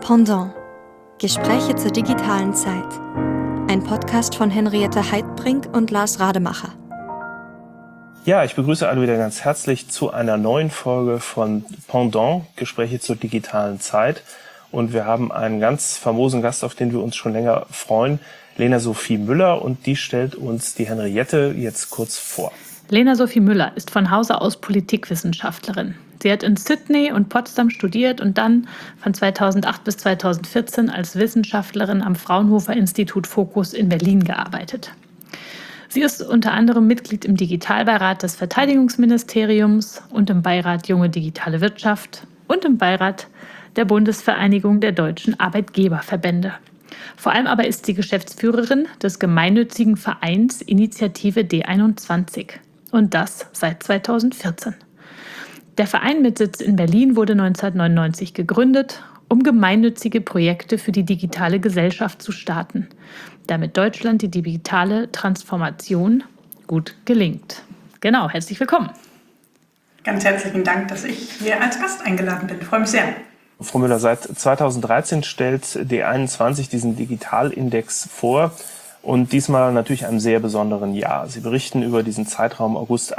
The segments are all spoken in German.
Pendant – Gespräche zur digitalen Zeit. Ein Podcast von Henriette Heidbrink und Lars Rademacher. Ja, ich begrüße alle wieder ganz herzlich zu einer neuen Folge von Pendant – Gespräche zur digitalen Zeit. Und wir haben einen ganz famosen Gast, auf den wir uns schon länger freuen, Lena Sophie Müller, und die stellt uns die Henriette jetzt kurz vor. Lena Sophie Müller ist von Hause aus Politikwissenschaftlerin. Sie hat in Sydney und Potsdam studiert und dann von 2008 bis 2014 als Wissenschaftlerin am Fraunhofer Institut Focus in Berlin gearbeitet. Sie ist unter anderem Mitglied im Digitalbeirat des Verteidigungsministeriums und im Beirat Junge Digitale Wirtschaft und im Beirat der Bundesvereinigung der deutschen Arbeitgeberverbände. Vor allem aber ist sie Geschäftsführerin des gemeinnützigen Vereins Initiative D21 und das seit 2014. Der Verein mit Sitz in Berlin wurde 1999 gegründet, um gemeinnützige Projekte für die digitale Gesellschaft zu starten, damit Deutschland die digitale Transformation gut gelingt. Genau, herzlich willkommen. Ganz herzlichen Dank, dass ich hier als Gast eingeladen bin. Ich freue mich sehr. Frau Müller, seit 2013 stellt D21 diesen Digitalindex vor und diesmal natürlich einem sehr besonderen Jahr. Sie berichten über diesen Zeitraum August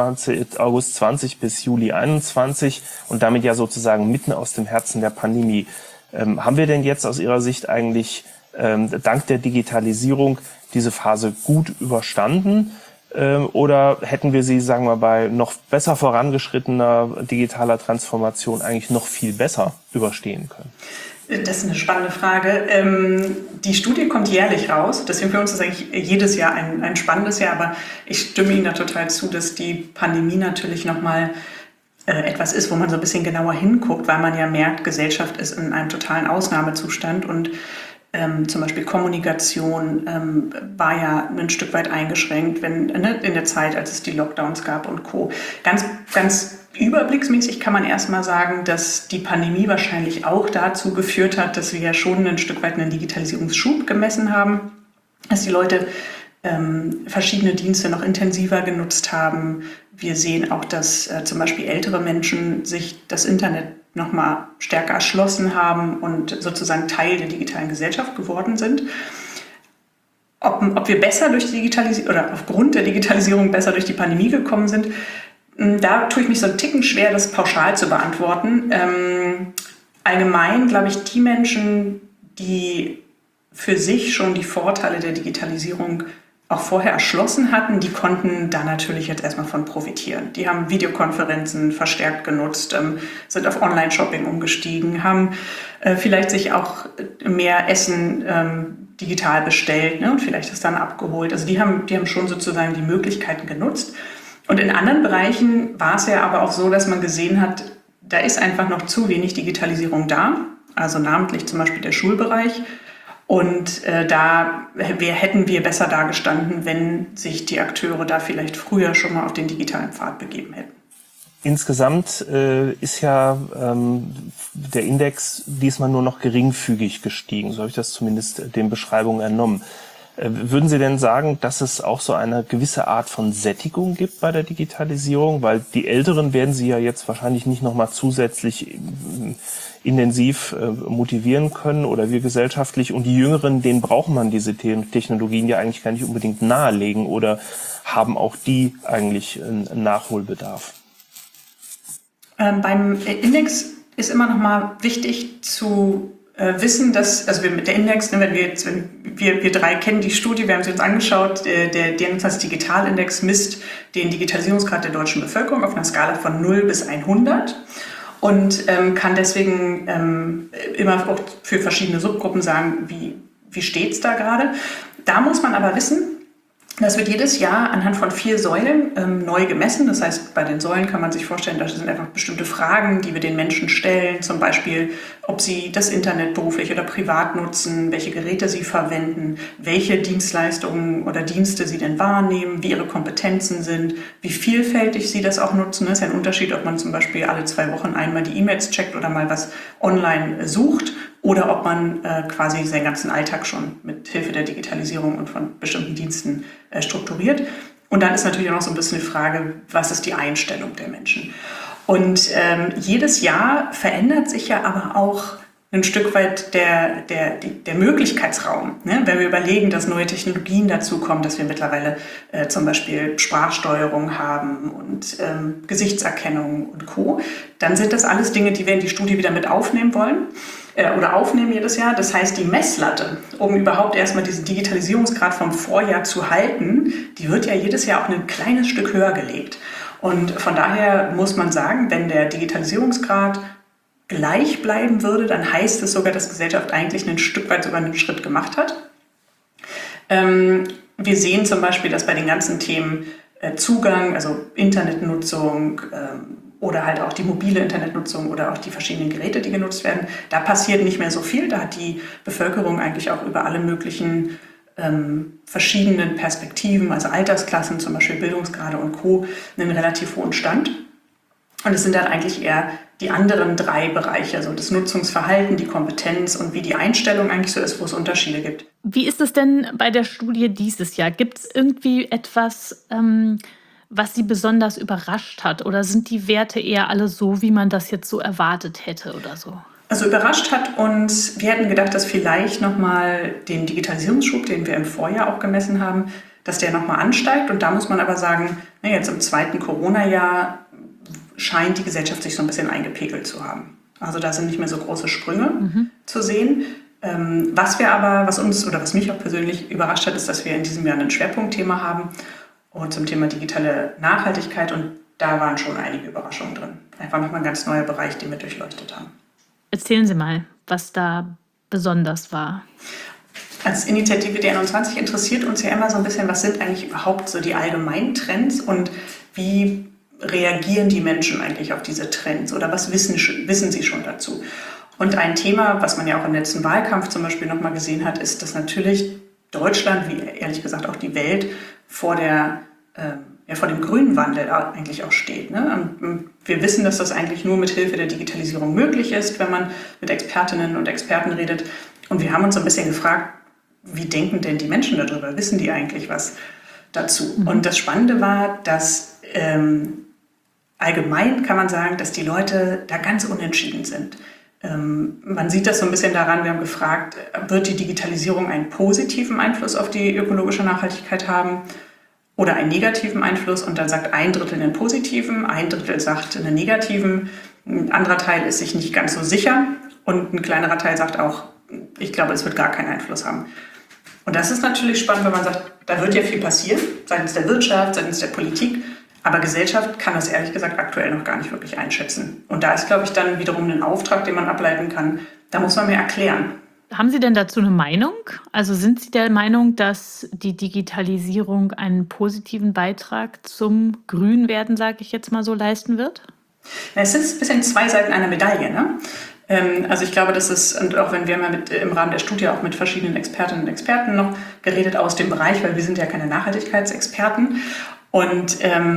20 bis Juli 21 und damit ja sozusagen mitten aus dem Herzen der Pandemie. Haben wir denn jetzt aus Ihrer Sicht eigentlich dank der Digitalisierung diese Phase gut überstanden? Oder hätten wir sie, sagen wir, bei noch besser vorangeschrittener digitaler Transformation eigentlich noch viel besser überstehen können? Das ist eine spannende Frage. Die Studie kommt jährlich raus, deswegen für uns ist eigentlich jedes Jahr ein spannendes Jahr, aber ich stimme Ihnen da total zu, dass die Pandemie natürlich nochmal etwas ist, wo man so ein bisschen genauer hinguckt, weil man ja merkt, Gesellschaft ist in einem totalen Ausnahmezustand und zum Beispiel Kommunikation war ja ein Stück weit eingeschränkt, in der Zeit, als es die Lockdowns gab und Co. Ganz überblicksmäßig kann man erstmal sagen, dass die Pandemie wahrscheinlich auch dazu geführt hat, dass wir ja schon ein Stück weit einen Digitalisierungsschub gemessen haben, dass die Leute verschiedene Dienste noch intensiver genutzt haben. Wir sehen auch, dass zum Beispiel ältere Menschen sich das Internet noch mal stärker erschlossen haben und sozusagen Teil der digitalen Gesellschaft geworden sind. Ob wir besser durch die Digitalisierung oder aufgrund der Digitalisierung besser durch die Pandemie gekommen sind, da tue ich mich so einen Ticken schwer, das pauschal zu beantworten. Allgemein glaube ich, die Menschen, die für sich schon die Vorteile der Digitalisierung auch vorher erschlossen hatten, die konnten da natürlich jetzt erstmal von profitieren. Die haben Videokonferenzen verstärkt genutzt, sind auf Online-Shopping umgestiegen, haben vielleicht sich auch mehr Essen digital bestellt, ne, und vielleicht das dann abgeholt. Also die haben schon sozusagen die Möglichkeiten genutzt. Und in anderen Bereichen war es ja aber auch so, dass man gesehen hat, da ist einfach noch zu wenig Digitalisierung da, also namentlich zum Beispiel der Schulbereich. Und da hätten wir besser dagestanden, wenn sich die Akteure da vielleicht früher schon mal auf den digitalen Pfad begeben hätten. Insgesamt ist ja der Index diesmal nur noch geringfügig gestiegen. So habe ich das zumindest den Beschreibungen entnommen. Würden Sie denn sagen, dass es auch so eine gewisse Art von Sättigung gibt bei der Digitalisierung? Weil die Älteren werden Sie ja jetzt wahrscheinlich nicht nochmal zusätzlich intensiv motivieren können oder wir gesellschaftlich. Und die Jüngeren, denen braucht man diese Technologien ja eigentlich gar nicht unbedingt nahelegen oder haben auch die eigentlich einen Nachholbedarf? Beim Index ist immer nochmal wichtig zu wissen, dass, also der Index, wenn wir drei kennen die Studie, wir haben sie uns angeschaut, der D21 Digitalindex misst den Digitalisierungsgrad der deutschen Bevölkerung auf einer Skala von 0 bis 100 und kann deswegen immer auch für verschiedene Subgruppen sagen, wie steht es da gerade. Da muss man aber wissen, das wird jedes Jahr anhand von 4 Säulen neu gemessen. Das heißt, bei den Säulen kann man sich vorstellen, das sind einfach bestimmte Fragen, die wir den Menschen stellen. Zum Beispiel, ob sie das Internet beruflich oder privat nutzen, welche Geräte sie verwenden, welche Dienstleistungen oder Dienste sie denn wahrnehmen, wie ihre Kompetenzen sind, wie vielfältig sie das auch nutzen. Das ist ja ein Unterschied, ob man zum Beispiel alle 2 Wochen einmal die E-Mails checkt oder mal was online sucht. Oder ob man quasi seinen ganzen Alltag schon mit Hilfe der Digitalisierung und von bestimmten Diensten strukturiert. Und dann ist natürlich auch noch so ein bisschen die Frage, was ist die Einstellung der Menschen? Und jedes Jahr verändert sich ja aber auch ein Stück weit der Möglichkeitsraum. Ne? Wenn wir überlegen, dass neue Technologien dazukommen, dass wir mittlerweile zum Beispiel Sprachsteuerung haben und Gesichtserkennung und Co., dann sind das alles Dinge, die wir in die Studie wieder mit aufnehmen wollen oder aufnehmen jedes Jahr. Das heißt, die Messlatte, um überhaupt erstmal diesen Digitalisierungsgrad vom Vorjahr zu halten, die wird ja jedes Jahr auch ein kleines Stück höher gelegt. Und von daher muss man sagen, wenn der Digitalisierungsgrad gleich bleiben würde, dann heißt es sogar, dass die Gesellschaft eigentlich ein Stück weit sogar einen Schritt gemacht hat. Wir sehen zum Beispiel, dass bei den ganzen Themen Zugang, also Internetnutzung oder halt auch die mobile Internetnutzung oder auch die verschiedenen Geräte, die genutzt werden, da passiert nicht mehr so viel. Da hat die Bevölkerung eigentlich auch über alle möglichen verschiedenen Perspektiven, also Altersklassen, zum Beispiel Bildungsgrade und Co., einen relativ hohen Stand. Und es sind dann eigentlich eher die anderen 3 Bereiche, also das Nutzungsverhalten, die Kompetenz und wie die Einstellung eigentlich so ist, wo es Unterschiede gibt. Wie ist es denn bei der Studie dieses Jahr? Gibt es irgendwie etwas, was Sie besonders überrascht hat? Oder sind die Werte eher alle so, wie man das jetzt so erwartet hätte oder so? Also überrascht hat uns, wir hätten gedacht, dass vielleicht nochmal den Digitalisierungsschub, den wir im Vorjahr auch gemessen haben, dass der nochmal ansteigt. Und da muss man aber sagen, jetzt im 2. Corona-Jahr scheint die Gesellschaft sich so ein bisschen eingepegelt zu haben. Also da sind nicht mehr so große Sprünge zu sehen. Was mich auch persönlich überrascht hat, ist, dass wir in diesem Jahr ein Schwerpunktthema haben und zum Thema digitale Nachhaltigkeit. Und da waren schon einige Überraschungen drin. Einfach nochmal ein ganz neuer Bereich, den wir durchleuchtet haben. Erzählen Sie mal, was da besonders war. Als Initiative D21 interessiert uns ja immer so ein bisschen, was sind eigentlich überhaupt so die allgemeinen Trends und wie reagieren die Menschen eigentlich auf diese Trends oder was wissen sie schon dazu? Und ein Thema, was man ja auch im letzten Wahlkampf zum Beispiel nochmal gesehen hat, ist, dass natürlich Deutschland, wie ehrlich gesagt auch die Welt, vor dem grünen Wandel eigentlich auch steht. Ne? Und wir wissen, dass das eigentlich nur mit Hilfe der Digitalisierung möglich ist, wenn man mit Expertinnen und Experten redet. Und wir haben uns so ein bisschen gefragt, wie denken denn die Menschen darüber? Wissen die eigentlich was dazu? Und das Spannende war, dass allgemein kann man sagen, dass die Leute da ganz unentschieden sind. Man sieht das so ein bisschen daran, wir haben gefragt, wird die Digitalisierung einen positiven Einfluss auf die ökologische Nachhaltigkeit haben oder einen negativen Einfluss? Und dann sagt 1/3 einen positiven, 1/3 sagt einen negativen, ein anderer Teil ist sich nicht ganz so sicher und ein kleinerer Teil sagt auch, ich glaube, es wird gar keinen Einfluss haben. Und das ist natürlich spannend, wenn man sagt, da wird ja viel passieren, seitens der Wirtschaft, seitens der Politik. Aber Gesellschaft kann das ehrlich gesagt aktuell noch gar nicht wirklich einschätzen. Und da ist, glaube ich, dann wiederum ein Auftrag, den man ableiten kann. Da muss man mehr erklären. Haben Sie denn dazu eine Meinung? Also sind Sie der Meinung, dass die Digitalisierung einen positiven Beitrag zum Grünwerden, sage ich jetzt mal so, leisten wird? Es sind ein bisschen 2 Seiten einer Medaille, ne? Also ich glaube, das ist, und auch wenn wir mal im Rahmen der Studie auch mit verschiedenen Expertinnen und Experten noch geredet aus dem Bereich, weil wir sind ja keine Nachhaltigkeitsexperten. Und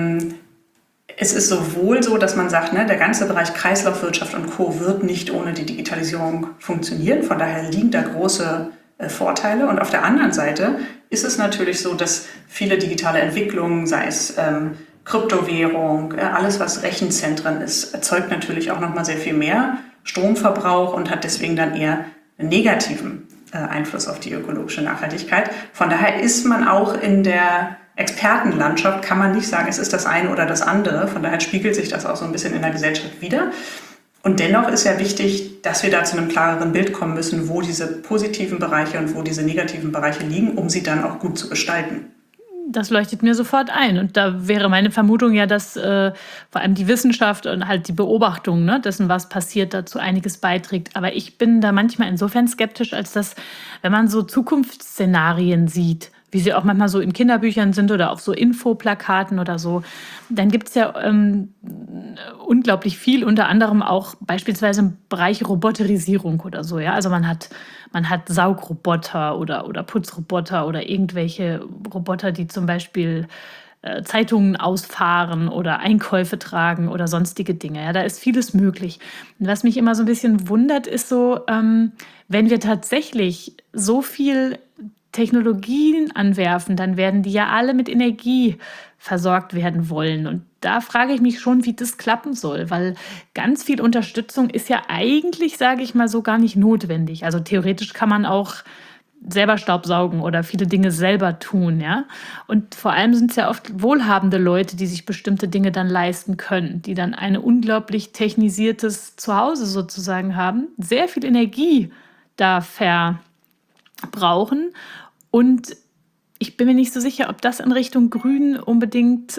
es ist sowohl so, dass man sagt, ne, der ganze Bereich Kreislaufwirtschaft und Co. wird nicht ohne die Digitalisierung funktionieren. Von daher liegen da große Vorteile. Und auf der anderen Seite ist es natürlich so, dass viele digitale Entwicklungen, sei es Kryptowährung, alles was Rechenzentren ist, erzeugt natürlich auch nochmal sehr viel mehr Stromverbrauch und hat deswegen dann eher einen negativen Einfluss auf die ökologische Nachhaltigkeit. Von daher ist man auch in der Expertenlandschaft, kann man nicht sagen, es ist das eine oder das andere. Von daher spiegelt sich das auch so ein bisschen in der Gesellschaft wider. Und dennoch ist ja wichtig, dass wir da zu einem klareren Bild kommen müssen, wo diese positiven Bereiche und wo diese negativen Bereiche liegen, um sie dann auch gut zu gestalten. Das leuchtet mir sofort ein. Und da wäre meine Vermutung ja, dass vor allem die Wissenschaft und halt die Beobachtung, ne, dessen, was passiert, dazu einiges beiträgt. Aber ich bin da manchmal insofern skeptisch, als dass, wenn man so Zukunftsszenarien sieht, wie sie auch manchmal so in Kinderbüchern sind oder auf so Infoplakaten oder so, dann gibt es ja unglaublich viel, unter anderem auch beispielsweise im Bereich Roboterisierung oder so. Ja? Also man hat Saugroboter oder Putzroboter oder irgendwelche Roboter, die zum Beispiel Zeitungen ausfahren oder Einkäufe tragen oder sonstige Dinge. Ja, da ist vieles möglich. Und was mich immer so ein bisschen wundert, ist so, wenn wir tatsächlich so viel Technologien anwerfen, dann werden die ja alle mit Energie versorgt werden wollen. Und da frage ich mich schon, wie das klappen soll, weil ganz viel Unterstützung ist ja eigentlich, sage ich mal so, gar nicht notwendig. Also theoretisch kann man auch selber Staubsaugen oder viele Dinge selber tun, ja. Und vor allem sind es ja oft wohlhabende Leute, die sich bestimmte Dinge dann leisten können, die dann ein unglaublich technisiertes Zuhause sozusagen haben, sehr viel Energie da verbrauchen. Und ich bin mir nicht so sicher, ob das in Richtung Grün unbedingt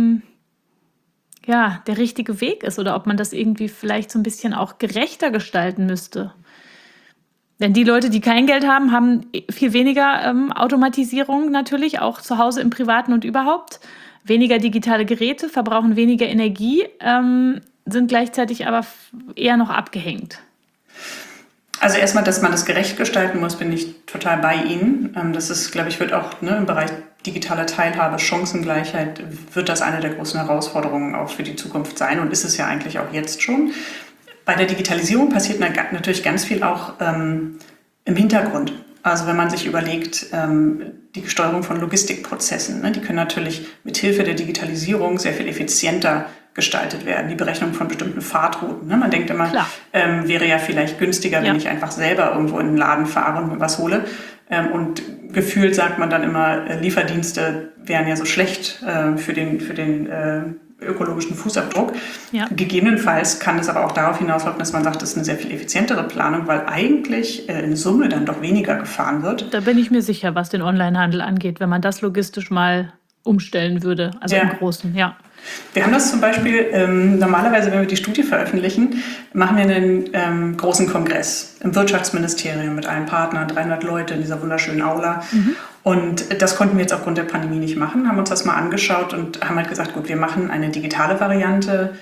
der richtige Weg ist oder ob man das irgendwie vielleicht so ein bisschen auch gerechter gestalten müsste. Denn die Leute, die kein Geld haben, haben viel weniger Automatisierung natürlich, auch zu Hause im Privaten und überhaupt. Weniger digitale Geräte, verbrauchen weniger Energie, sind gleichzeitig aber eher noch abgehängt. Also erstmal, dass man das gerecht gestalten muss, bin ich total bei Ihnen. Das ist, glaube ich, wird auch im Bereich digitaler Teilhabe, Chancengleichheit, wird das eine der großen Herausforderungen auch für die Zukunft sein und ist es ja eigentlich auch jetzt schon. Bei der Digitalisierung passiert natürlich ganz viel auch im Hintergrund. Also wenn man sich überlegt, die Steuerung von Logistikprozessen, die können natürlich mit Hilfe der Digitalisierung sehr viel effizienter gestaltet werden. Die Berechnung von bestimmten Fahrtrouten. Man denkt immer, wäre ja vielleicht günstiger, wenn ich einfach selber irgendwo in den Laden fahre und mir was hole. Und gefühlt sagt man dann immer, Lieferdienste wären ja so schlecht für den ökologischen Fußabdruck. Ja. Gegebenenfalls kann es aber auch darauf hinauslaufen, dass man sagt, das ist eine sehr viel effizientere Planung, weil eigentlich in Summe dann doch weniger gefahren wird. Da bin ich mir sicher, was den Onlinehandel angeht, wenn man das logistisch mal umstellen würde, also im Großen, Wir haben das zum Beispiel, normalerweise, wenn wir die Studie veröffentlichen, machen wir einen großen Kongress im Wirtschaftsministerium mit allen Partnern, 300 Leute in dieser wunderschönen Aula. Und das konnten wir jetzt aufgrund der Pandemie nicht machen, haben uns das mal angeschaut und haben halt gesagt, gut, wir machen eine digitale Variante.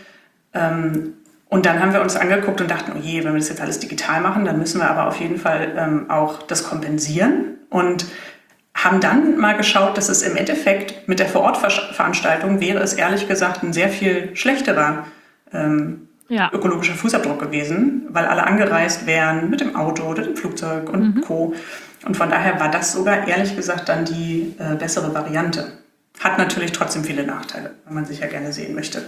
Und dann haben wir uns angeguckt und dachten, oh je, wenn wir das jetzt alles digital machen, dann müssen wir aber auf jeden Fall auch das kompensieren. Und haben dann mal geschaut, dass es im Endeffekt mit der Vorortveranstaltung wäre es ehrlich gesagt ein sehr viel schlechterer ökologischer Fußabdruck gewesen, weil alle angereist wären mit dem Auto oder dem Flugzeug und Co. Und von daher war das sogar ehrlich gesagt dann die bessere Variante. Hat natürlich trotzdem viele Nachteile, wenn man sich ja gerne sehen möchte.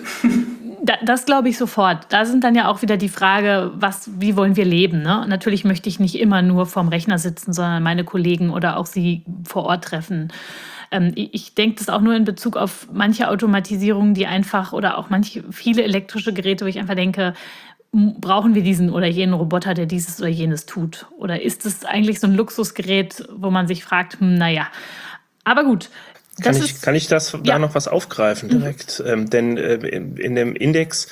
Das glaube ich sofort. Da sind dann ja auch wieder die Frage, wie wollen wir leben? Ne? Natürlich möchte ich nicht immer nur vorm Rechner sitzen, sondern meine Kollegen oder auch sie vor Ort treffen. Ich denke das auch nur in Bezug auf manche Automatisierungen, die einfach oder auch viele elektrische Geräte, wo ich einfach denke, brauchen wir diesen oder jenen Roboter, der dieses oder jenes tut? Oder ist es eigentlich so ein Luxusgerät, wo man sich fragt, naja, aber gut. Kann ich da noch was aufgreifen direkt? Denn in dem Index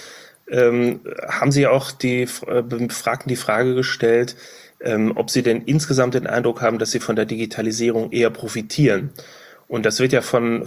haben Sie auch die Befragten die Frage gestellt, ob sie denn insgesamt den Eindruck haben, dass sie von der Digitalisierung eher profitieren. Und das wird ja von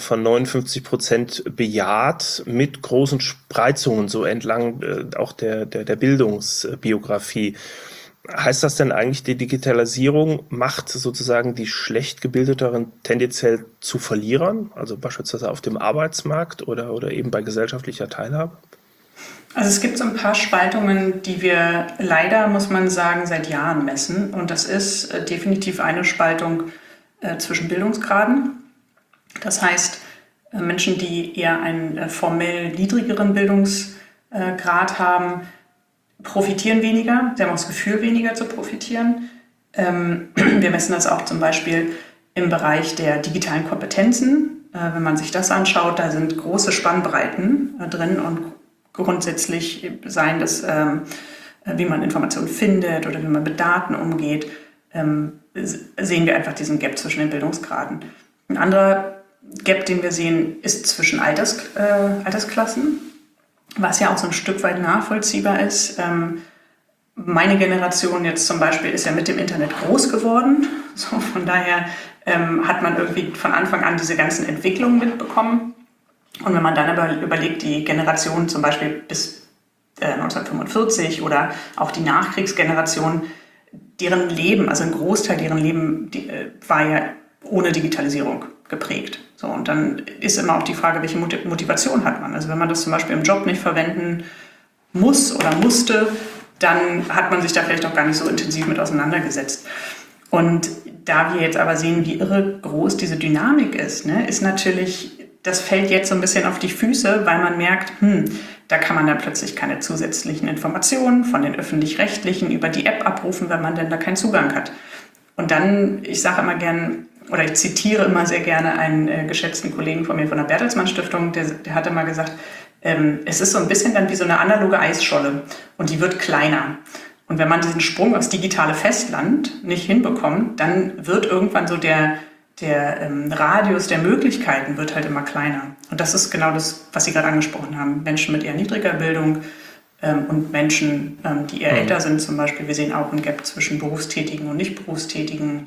59% bejaht mit großen Spreizungen so entlang auch der Bildungsbiografie. Heißt das denn eigentlich, die Digitalisierung macht sozusagen die schlecht gebildeteren tendenziell zu Verlierern, also beispielsweise auf dem Arbeitsmarkt oder eben bei gesellschaftlicher Teilhabe? Also es gibt so ein paar Spaltungen, die wir leider, muss man sagen, seit Jahren messen. Und das ist definitiv eine Spaltung zwischen Bildungsgraden. Das heißt, Menschen, die eher einen formell niedrigeren Bildungsgrad haben, profitieren weniger. Sie haben auch das Gefühl, weniger zu profitieren. Wir messen das auch zum Beispiel im Bereich der digitalen Kompetenzen. Wenn man sich das anschaut, da sind große Spannbreiten drin und grundsätzlich seien das, wie man Informationen findet oder wie man mit Daten umgeht, sehen wir einfach diesen Gap zwischen den Bildungsgraden. Ein anderer Gap, den wir sehen, ist zwischen Altersklassen, was ja auch so ein Stück weit nachvollziehbar ist. Meine Generation jetzt zum Beispiel ist ja mit dem Internet groß geworden. So, von daher hat man irgendwie von Anfang an diese ganzen Entwicklungen mitbekommen. Und wenn man dann aber überlegt, die Generation zum Beispiel bis 1945 oder auch die Nachkriegsgeneration, deren Leben, also ein Großteil deren Leben war ja ohne Digitalisierung geprägt. So, und dann ist immer auch die Frage, welche Motivation hat man. Also wenn man das zum Beispiel im Job nicht verwenden muss oder musste, dann hat man sich da vielleicht auch gar nicht so intensiv mit auseinandergesetzt. Und da wir jetzt aber sehen, wie irre groß diese Dynamik ist, ist natürlich das fällt jetzt so ein bisschen auf die Füße, weil man merkt, da kann man dann plötzlich keine zusätzlichen Informationen von den Öffentlich-Rechtlichen über die App abrufen, wenn man denn da keinen Zugang hat. Und dann, ich sage immer gern, oder ich zitiere immer sehr gerne einen geschätzten Kollegen von mir von der Bertelsmann Stiftung, der hat immer gesagt, es ist so ein bisschen dann wie so eine analoge Eisscholle und die wird kleiner. Und wenn man diesen Sprung aufs digitale Festland nicht hinbekommt, dann wird irgendwann so der Radius der Möglichkeiten wird halt immer kleiner. Und das ist genau das, was Sie gerade angesprochen haben. Menschen mit eher niedriger Bildung und Menschen, die eher älter sind zum Beispiel. Wir sehen auch ein Gap zwischen Berufstätigen und Nicht-Berufstätigen.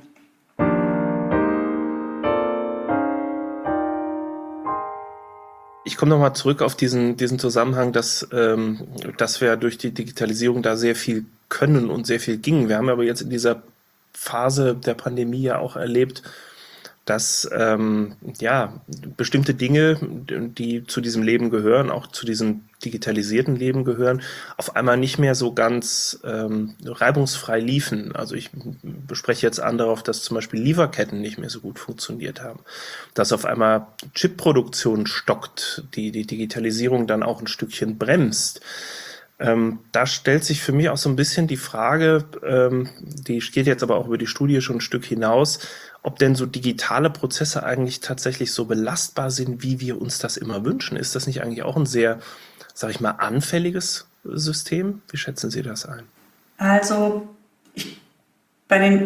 Ich komme nochmal zurück auf diesen Zusammenhang, dass wir durch die Digitalisierung da sehr viel können und sehr viel ging. Wir haben aber jetzt in dieser Phase der Pandemie ja auch erlebt, dass bestimmte Dinge, die zu diesem Leben gehören, auch zu diesem digitalisierten Leben gehören, auf einmal nicht mehr so ganz reibungsfrei liefen. Also ich bespreche jetzt darauf, dass zum Beispiel Lieferketten nicht mehr so gut funktioniert haben, dass auf einmal Chipproduktion stockt, die Digitalisierung dann auch ein Stückchen bremst. Da stellt sich für mich auch so ein bisschen die Frage, die geht jetzt aber auch über die Studie schon ein Stück hinaus, ob denn so digitale Prozesse eigentlich tatsächlich so belastbar sind, wie wir uns das immer wünschen. Ist das nicht eigentlich auch ein sehr, sag ich mal, anfälliges System? Wie schätzen Sie das ein? Also bei den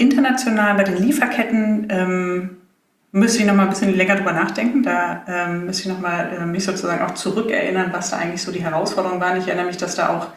Lieferketten müsste ich noch mal ein bisschen länger drüber nachdenken. Da müsste ich noch mal mich sozusagen auch zurückerinnern, was da eigentlich so die Herausforderungen waren. Ich erinnere mich, dass da auch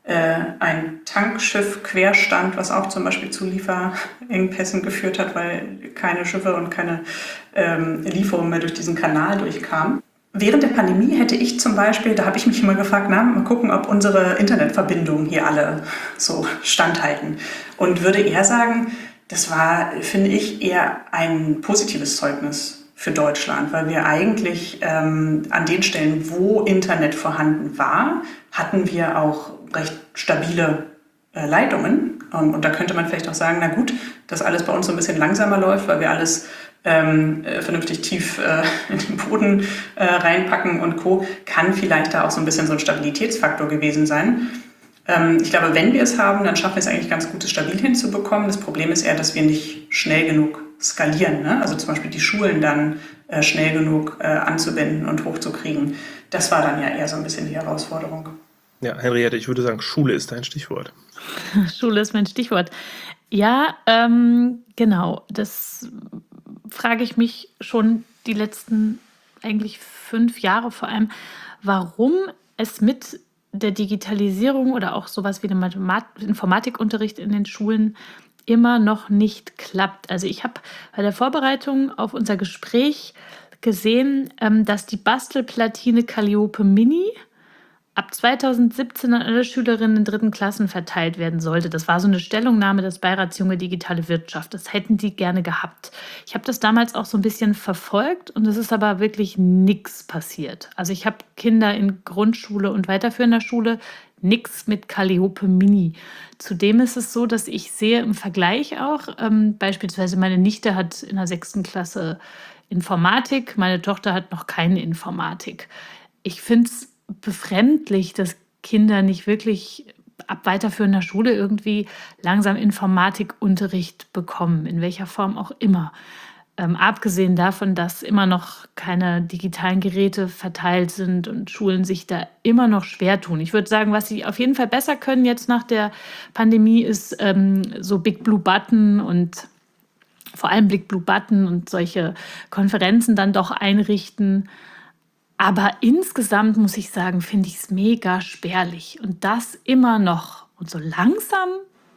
ein Tankschiff quer stand, was auch zum Beispiel zu Lieferengpässen geführt hat, weil keine Schiffe und keine Lieferungen mehr durch diesen Kanal durchkamen. Während der Pandemie hätte ich zum Beispiel, da habe ich mich immer gefragt, mal gucken, ob unsere Internetverbindungen hier alle so standhalten. Und würde eher sagen, das war, finde ich, eher ein positives Zeugnis für Deutschland, weil wir eigentlich an den Stellen, wo Internet vorhanden war, hatten wir auch recht stabile Leitungen. Und da könnte man vielleicht auch sagen, na gut, dass alles bei uns so ein bisschen langsamer läuft, weil wir alles vernünftig tief in den Boden reinpacken und Co., kann vielleicht da auch so ein bisschen so ein Stabilitätsfaktor gewesen sein. Ich glaube, wenn wir es haben, dann schaffen wir es eigentlich ganz gut, es stabil hinzubekommen. Das Problem ist eher, dass wir nicht schnell genug skalieren, ne? Also zum Beispiel die Schulen dann schnell genug anzuwenden und hochzukriegen. Das war dann ja eher so ein bisschen die Herausforderung. Ja, Henriette, ich würde sagen, Schule ist dein Stichwort. Schule ist mein Stichwort. Ja, genau. Das frage ich mich schon die letzten eigentlich 5 Jahre vor allem, warum es mit der Digitalisierung oder auch sowas wie dem Informatikunterricht in den Schulen immer noch nicht klappt. Also ich habe bei der Vorbereitung auf unser Gespräch gesehen, dass die Bastelplatine Calliope Mini ab 2017 an alle Schülerinnen in 3. Klassen verteilt werden sollte. Das war so eine Stellungnahme des Beirats Junge Digitale Wirtschaft. Das hätten die gerne gehabt. Ich habe das damals auch so ein bisschen verfolgt und es ist aber wirklich nichts passiert. Also ich habe Kinder in Grundschule und weiterführender Schule, nichts mit Calliope Mini. Zudem ist es so, dass ich sehe im Vergleich auch, beispielsweise meine Nichte hat in der 6. Klasse Informatik, meine Tochter hat noch keine Informatik. Ich finde es befremdlich, dass Kinder nicht wirklich ab weiterführender Schule irgendwie langsam Informatikunterricht bekommen, in welcher Form auch immer. Abgesehen davon, dass immer noch keine digitalen Geräte verteilt sind und Schulen sich da immer noch schwer tun. Ich würde sagen, was sie auf jeden Fall besser können jetzt nach der Pandemie, ist so Big Blue Button und vor allem Big Blue Button und solche Konferenzen dann doch einrichten. Aber insgesamt muss ich sagen, finde ich es mega spärlich. Und das immer noch. Und so langsam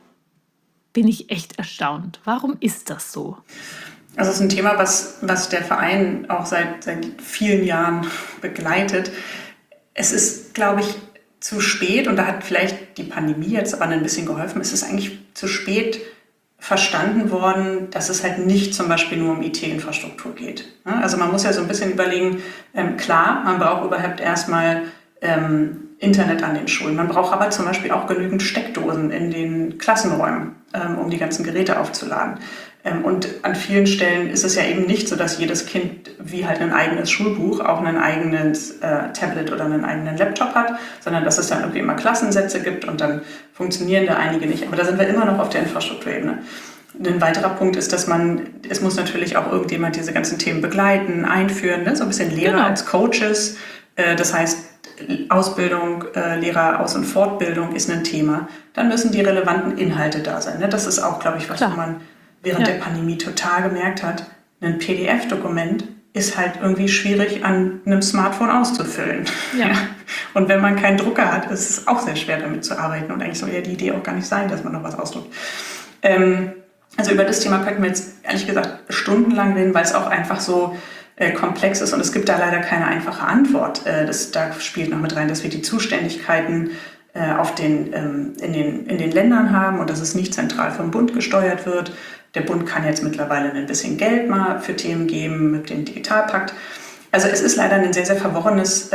bin ich echt erstaunt. Warum ist das so? Also es ist ein Thema, was der Verein auch seit vielen Jahren begleitet. Es ist, glaube ich, zu spät, und da hat vielleicht die Pandemie jetzt aber ein bisschen geholfen, es ist eigentlich zu spät verstanden worden, dass es halt nicht zum Beispiel nur um IT-Infrastruktur geht. Also man muss ja so ein bisschen überlegen, klar, man braucht überhaupt erstmal Internet an den Schulen. Man braucht aber zum Beispiel auch genügend Steckdosen in den Klassenräumen, um die ganzen Geräte aufzuladen. Und an vielen Stellen ist es ja eben nicht so, dass jedes Kind wie halt ein eigenes Schulbuch auch ein eigenes Tablet oder einen eigenen Laptop hat, sondern dass es dann irgendwie immer Klassensätze gibt und dann funktionieren da einige nicht. Aber da sind wir immer noch auf der Infrastrukturebene. Ein weiterer Punkt ist, dass es muss natürlich auch irgendjemand diese ganzen Themen begleiten, einführen, ne? So ein bisschen Lehrer als Coaches. Das heißt, Ausbildung, Lehreraus- und Fortbildung ist ein Thema. Dann müssen die relevanten Inhalte da sein. Ne? Das ist auch, glaube ich, was man während der Pandemie total gemerkt hat. Ein PDF-Dokument ist halt irgendwie schwierig an einem Smartphone auszufüllen. Ja. Und wenn man keinen Drucker hat, ist es auch sehr schwer, damit zu arbeiten. Und eigentlich soll ja die Idee auch gar nicht sein, dass man noch was ausdruckt. Also über das Thema könnten wir jetzt ehrlich gesagt stundenlang reden, weil es auch einfach so komplex ist und es gibt da leider keine einfache Antwort. Da spielt noch mit rein, dass wir die Zuständigkeiten in den Ländern haben und dass es nicht zentral vom Bund gesteuert wird. Der Bund kann jetzt mittlerweile ein bisschen Geld mal für Themen geben mit dem Digitalpakt. Also es ist leider ein sehr, sehr verworrenes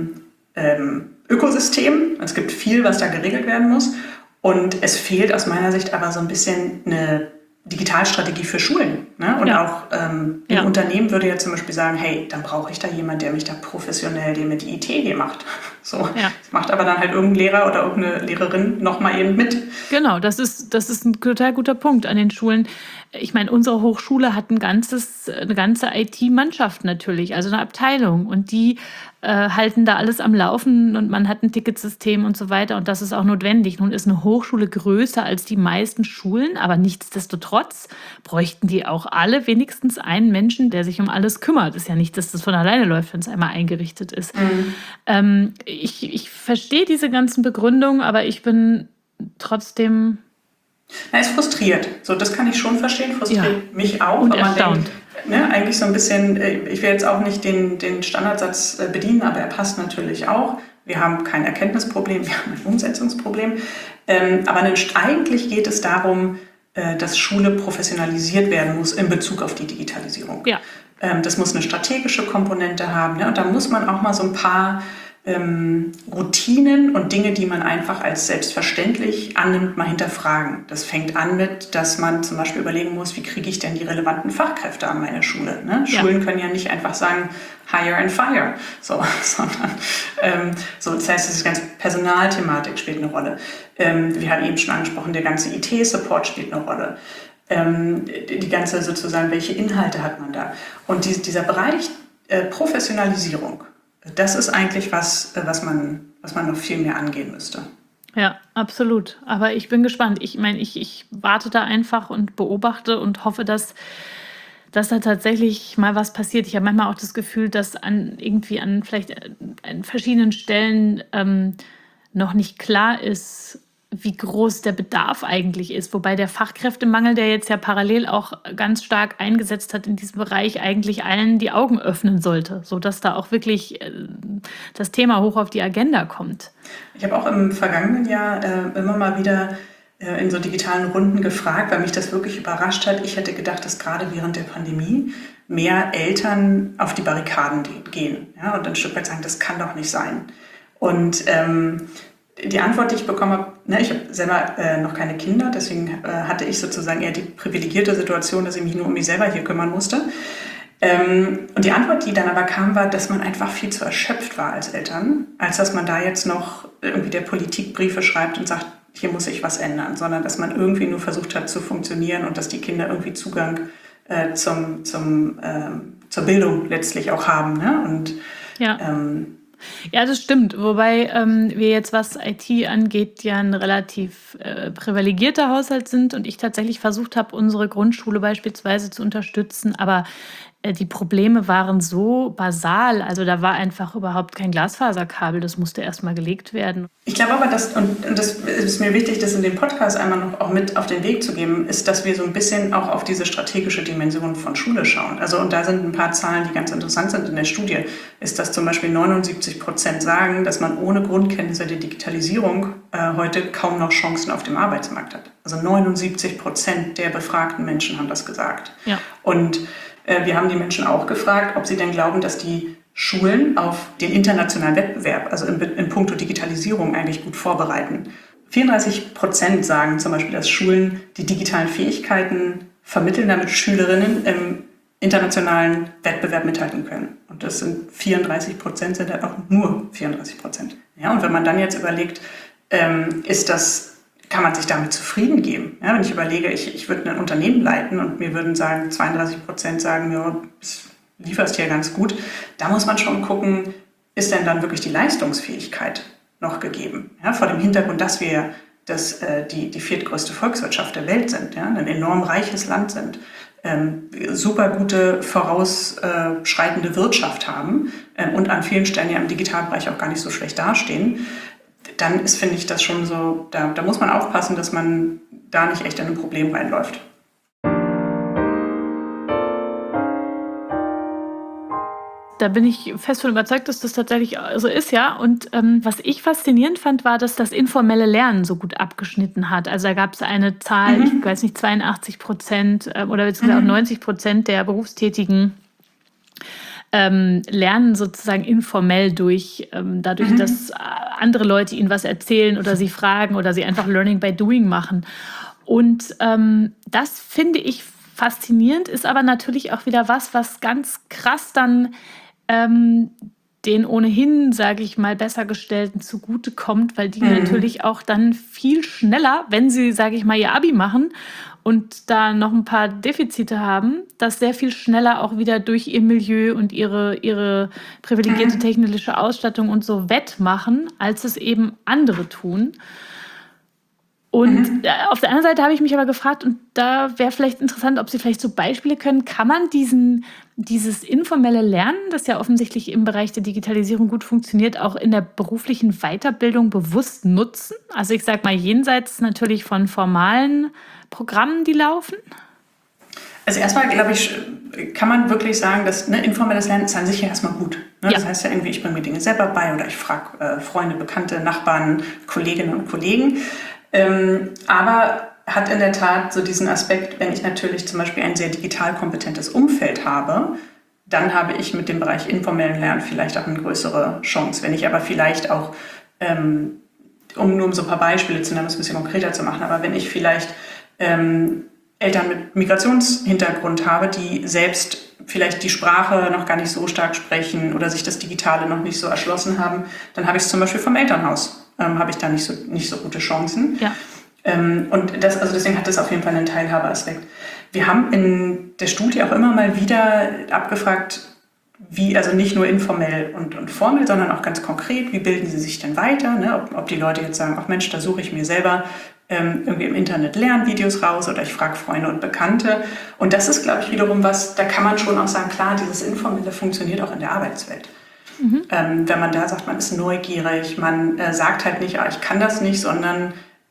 Ökosystem. Es gibt viel, was da geregelt werden muss. Und es fehlt aus meiner Sicht aber so ein bisschen eine Digitalstrategie für Schulen. Ne? Und auch ein Unternehmen würde ja zum Beispiel sagen, hey, dann brauche ich da jemanden, der mich da professionell, der mir die IT hier macht. So. Das macht aber dann halt irgendein Lehrer oder irgendeine Lehrerin nochmal eben mit. Genau, das ist ein total guter Punkt an den Schulen. Ich meine, unsere Hochschule hat eine ganze IT-Mannschaft natürlich, also eine Abteilung. Und die halten da alles am Laufen und man hat ein Ticketsystem und so weiter. Und das ist auch notwendig. Nun ist eine Hochschule größer als die meisten Schulen, aber nichtsdestotrotz bräuchten die auch alle wenigstens einen Menschen, der sich um alles kümmert. Ist ja nicht, dass das von alleine läuft, wenn es einmal eingerichtet ist. Ich verstehe diese ganzen Begründungen, aber ich bin trotzdem... Es frustriert. So, das kann ich schon verstehen. Frustriert mich auch. Und erstaunt. Eigentlich so ein bisschen, ich will jetzt auch nicht den Standardsatz bedienen, aber er passt natürlich auch. Wir haben kein Erkenntnisproblem, wir haben ein Umsetzungsproblem. Aber eigentlich geht es darum, dass Schule professionalisiert werden muss in Bezug auf die Digitalisierung. Ja. Das muss eine strategische Komponente haben. Ne? Und da muss man auch mal so ein paar Routinen und Dinge, die man einfach als selbstverständlich annimmt, mal hinterfragen. Das fängt an mit, dass man zum Beispiel überlegen muss, wie kriege ich denn die relevanten Fachkräfte an meine Schule? Ne? Ja. Schulen können ja nicht einfach sagen, hire and fire, sondern das heißt, diese ganze Personalthematik spielt eine Rolle. Wir haben eben schon angesprochen, der ganze IT-Support spielt eine Rolle. Die ganze sozusagen, welche Inhalte hat man da? Und dieser Bereich Professionalisierung, das ist eigentlich was man noch viel mehr angehen müsste. Ja, absolut. Aber ich bin gespannt. Ich meine, ich warte da einfach und beobachte und hoffe, dass da tatsächlich mal was passiert. Ich habe manchmal auch das Gefühl, dass an verschiedenen Stellen noch nicht klar ist, wie groß der Bedarf eigentlich ist. Wobei der Fachkräftemangel, der jetzt ja parallel auch ganz stark eingesetzt hat in diesem Bereich, eigentlich allen die Augen öffnen sollte, sodass da auch wirklich das Thema hoch auf die Agenda kommt. Ich habe auch im vergangenen Jahr immer mal wieder in so digitalen Runden gefragt, weil mich das wirklich überrascht hat. Ich hätte gedacht, dass gerade während der Pandemie mehr Eltern auf die Barrikaden gehen, ja, und ein Stück weit sagen, das kann doch nicht sein. Und die Antwort, die ich bekommen habe, ich habe selber noch keine Kinder, deswegen hatte ich sozusagen eher die privilegierte Situation, dass ich mich nur um mich selber hier kümmern musste. Und die Antwort, die dann aber kam, war, dass man einfach viel zu erschöpft war als Eltern, als dass man da jetzt noch irgendwie der Politik Briefe schreibt und sagt, hier muss sich was ändern, sondern dass man irgendwie nur versucht hat zu funktionieren und dass die Kinder irgendwie Zugang zur Bildung letztlich auch haben. Ne? Und ja, das stimmt. Wobei wir jetzt, was IT angeht, ja ein relativ privilegierter Haushalt sind und ich tatsächlich versucht habe, unsere Grundschule beispielsweise zu unterstützen. Aber die Probleme waren so basal. Also da war einfach überhaupt kein Glasfaserkabel. Das musste erst mal gelegt werden. Ich glaube aber, das ist mir wichtig, das in dem Podcast einmal noch auch mit auf den Weg zu geben, ist, dass wir so ein bisschen auch auf diese strategische Dimension von Schule schauen. Also, und da sind ein paar Zahlen, die ganz interessant sind in der Studie, ist, dass zum Beispiel 79% sagen, dass man ohne Grundkenntnisse der Digitalisierung heute kaum noch Chancen auf dem Arbeitsmarkt hat. Also 79% der befragten Menschen haben das gesagt. Ja. Und wir haben die Menschen auch gefragt, ob sie denn glauben, dass die Schulen auf den internationalen Wettbewerb, also in puncto Digitalisierung, eigentlich gut vorbereiten. 34% sagen zum Beispiel, dass Schulen die digitalen Fähigkeiten vermitteln, damit Schülerinnen im internationalen Wettbewerb mithalten können. Und das sind 34%, sind halt auch nur 34%. Ja, und wenn man dann jetzt überlegt, kann man sich damit zufrieden geben? Ja, wenn ich überlege, ich würde ein Unternehmen leiten und mir würden sagen, 32% sagen, ja, das lieferst hier ganz gut. Da muss man schon gucken, ist denn dann wirklich die Leistungsfähigkeit noch gegeben? Ja, vor dem Hintergrund, dass wir die viertgrößte Volkswirtschaft der Welt sind, ja, ein enorm reiches Land sind, super gute vorausschreitende Wirtschaft haben und an vielen Stellen ja im Digitalbereich auch gar nicht so schlecht dastehen, dann ist, finde ich, das schon so, da muss man aufpassen, dass man da nicht echt in ein Problem reinläuft. Da bin ich fest von überzeugt, dass das tatsächlich so ist, ja. Und was ich faszinierend fand, war, dass das informelle Lernen so gut abgeschnitten hat. Also da gab es eine Zahl, ich weiß nicht, 82% oder beziehungsweise auch 90% der Berufstätigen lernen sozusagen informell dadurch, dass andere Leute ihnen was erzählen oder sie fragen oder sie einfach Learning by Doing machen. Und das finde ich faszinierend, ist aber natürlich auch wieder was ganz krass dann den ohnehin, sage ich mal, Bessergestellten zugutekommt, weil die natürlich auch dann viel schneller, wenn sie, sage ich mal, ihr Abi machen und da noch ein paar Defizite haben, das sehr viel schneller auch wieder durch ihr Milieu und ihre privilegierte technische Ausstattung und so wettmachen, als es eben andere tun. Und auf der anderen Seite habe ich mich aber gefragt, und da wäre vielleicht interessant, ob Sie vielleicht so Beispiele können, kann man dieses informelle Lernen, das ja offensichtlich im Bereich der Digitalisierung gut funktioniert, auch in der beruflichen Weiterbildung bewusst nutzen? Also ich sage mal, jenseits natürlich von formalen Programmen, die laufen? Also erstmal, glaube ich, kann man wirklich sagen, dass informelles Lernen ist an sich ja erstmal gut. Ne? Ja. Das heißt ja irgendwie, ich bringe mir Dinge selber bei oder ich frage Freunde, Bekannte, Nachbarn, Kolleginnen und Kollegen. Aber hat in der Tat so diesen Aspekt, wenn ich natürlich zum Beispiel ein sehr digital kompetentes Umfeld habe, dann habe ich mit dem Bereich informellen Lernen vielleicht auch eine größere Chance. Wenn ich aber vielleicht auch, um so ein paar Beispiele zu nennen, um es ein bisschen konkreter zu machen, aber wenn ich vielleicht Eltern mit Migrationshintergrund habe, die selbst vielleicht die Sprache noch gar nicht so stark sprechen oder sich das Digitale noch nicht so erschlossen haben, dann habe ich es zum Beispiel vom Elternhaus. Habe ich da nicht so gute Chancen. Ja. Und deswegen hat das auf jeden Fall einen Teilhabeaspekt. Wir haben in der Studie auch immer mal wieder abgefragt, wie, also nicht nur informell und formell, sondern auch ganz konkret, wie bilden sie sich denn weiter? Ne? Ob die Leute jetzt sagen, ach Mensch, da suche ich mir selber irgendwie im Internet Lernvideos raus oder ich frage Freunde und Bekannte. Und das ist, glaube ich, wiederum was, da kann man schon auch sagen, klar, dieses Informelle funktioniert auch in der Arbeitswelt. Wenn man da sagt, man ist neugierig, man sagt halt nicht, ich kann das nicht, sondern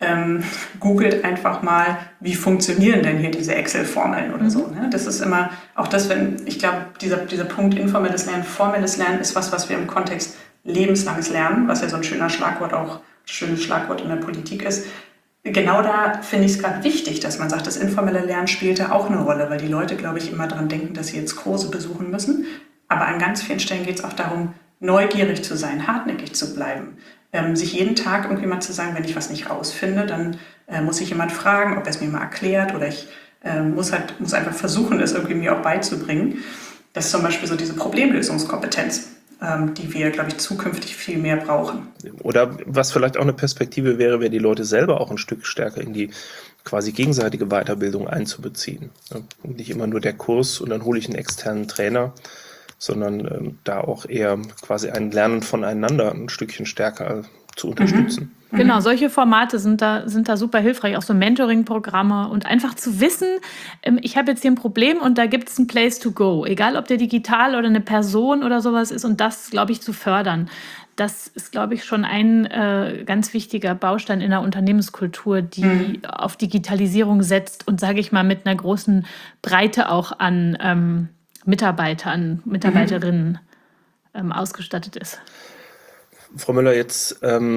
googelt einfach mal, wie funktionieren denn hier diese Excel-Formeln oder so. Ne? Das ist immer, auch das, ich glaube, dieser Punkt informelles Lernen, formelles Lernen ist was wir im Kontext lebenslanges Lernen, was ja so ein schönes Schlagwort in der Politik ist. Genau da finde ich es gerade wichtig, dass man sagt, das informelle Lernen spielt da auch eine Rolle, weil die Leute, glaube ich, immer daran denken, dass sie jetzt Kurse besuchen müssen. Aber an ganz vielen Stellen geht es auch darum, neugierig zu sein, hartnäckig zu bleiben. Sich jeden Tag irgendwie mal zu sagen, wenn ich was nicht rausfinde, dann muss ich jemand fragen, ob er es mir mal erklärt oder ich muss einfach versuchen, es irgendwie mir auch beizubringen. Das ist zum Beispiel so diese Problemlösungskompetenz, die wir, glaube ich, zukünftig viel mehr brauchen. Oder was vielleicht auch eine Perspektive wäre, die Leute selber auch ein Stück stärker in die quasi gegenseitige Weiterbildung einzubeziehen. Nicht immer nur der Kurs und dann hole ich einen externen Trainer, sondern da auch eher quasi ein Lernen voneinander ein Stückchen stärker zu unterstützen. Genau, solche Formate sind da super hilfreich, auch so Mentoring-Programme und einfach zu wissen, ich habe jetzt hier ein Problem und da gibt es ein Place to go, egal ob der digital oder eine Person oder sowas ist und das, glaube ich, zu fördern. Das ist, glaube ich, schon ein ganz wichtiger Baustein in der Unternehmenskultur, die auf Digitalisierung setzt und, sage ich mal, mit einer großen Breite auch an Mitarbeiterinnen ausgestattet ist. Frau Möller, jetzt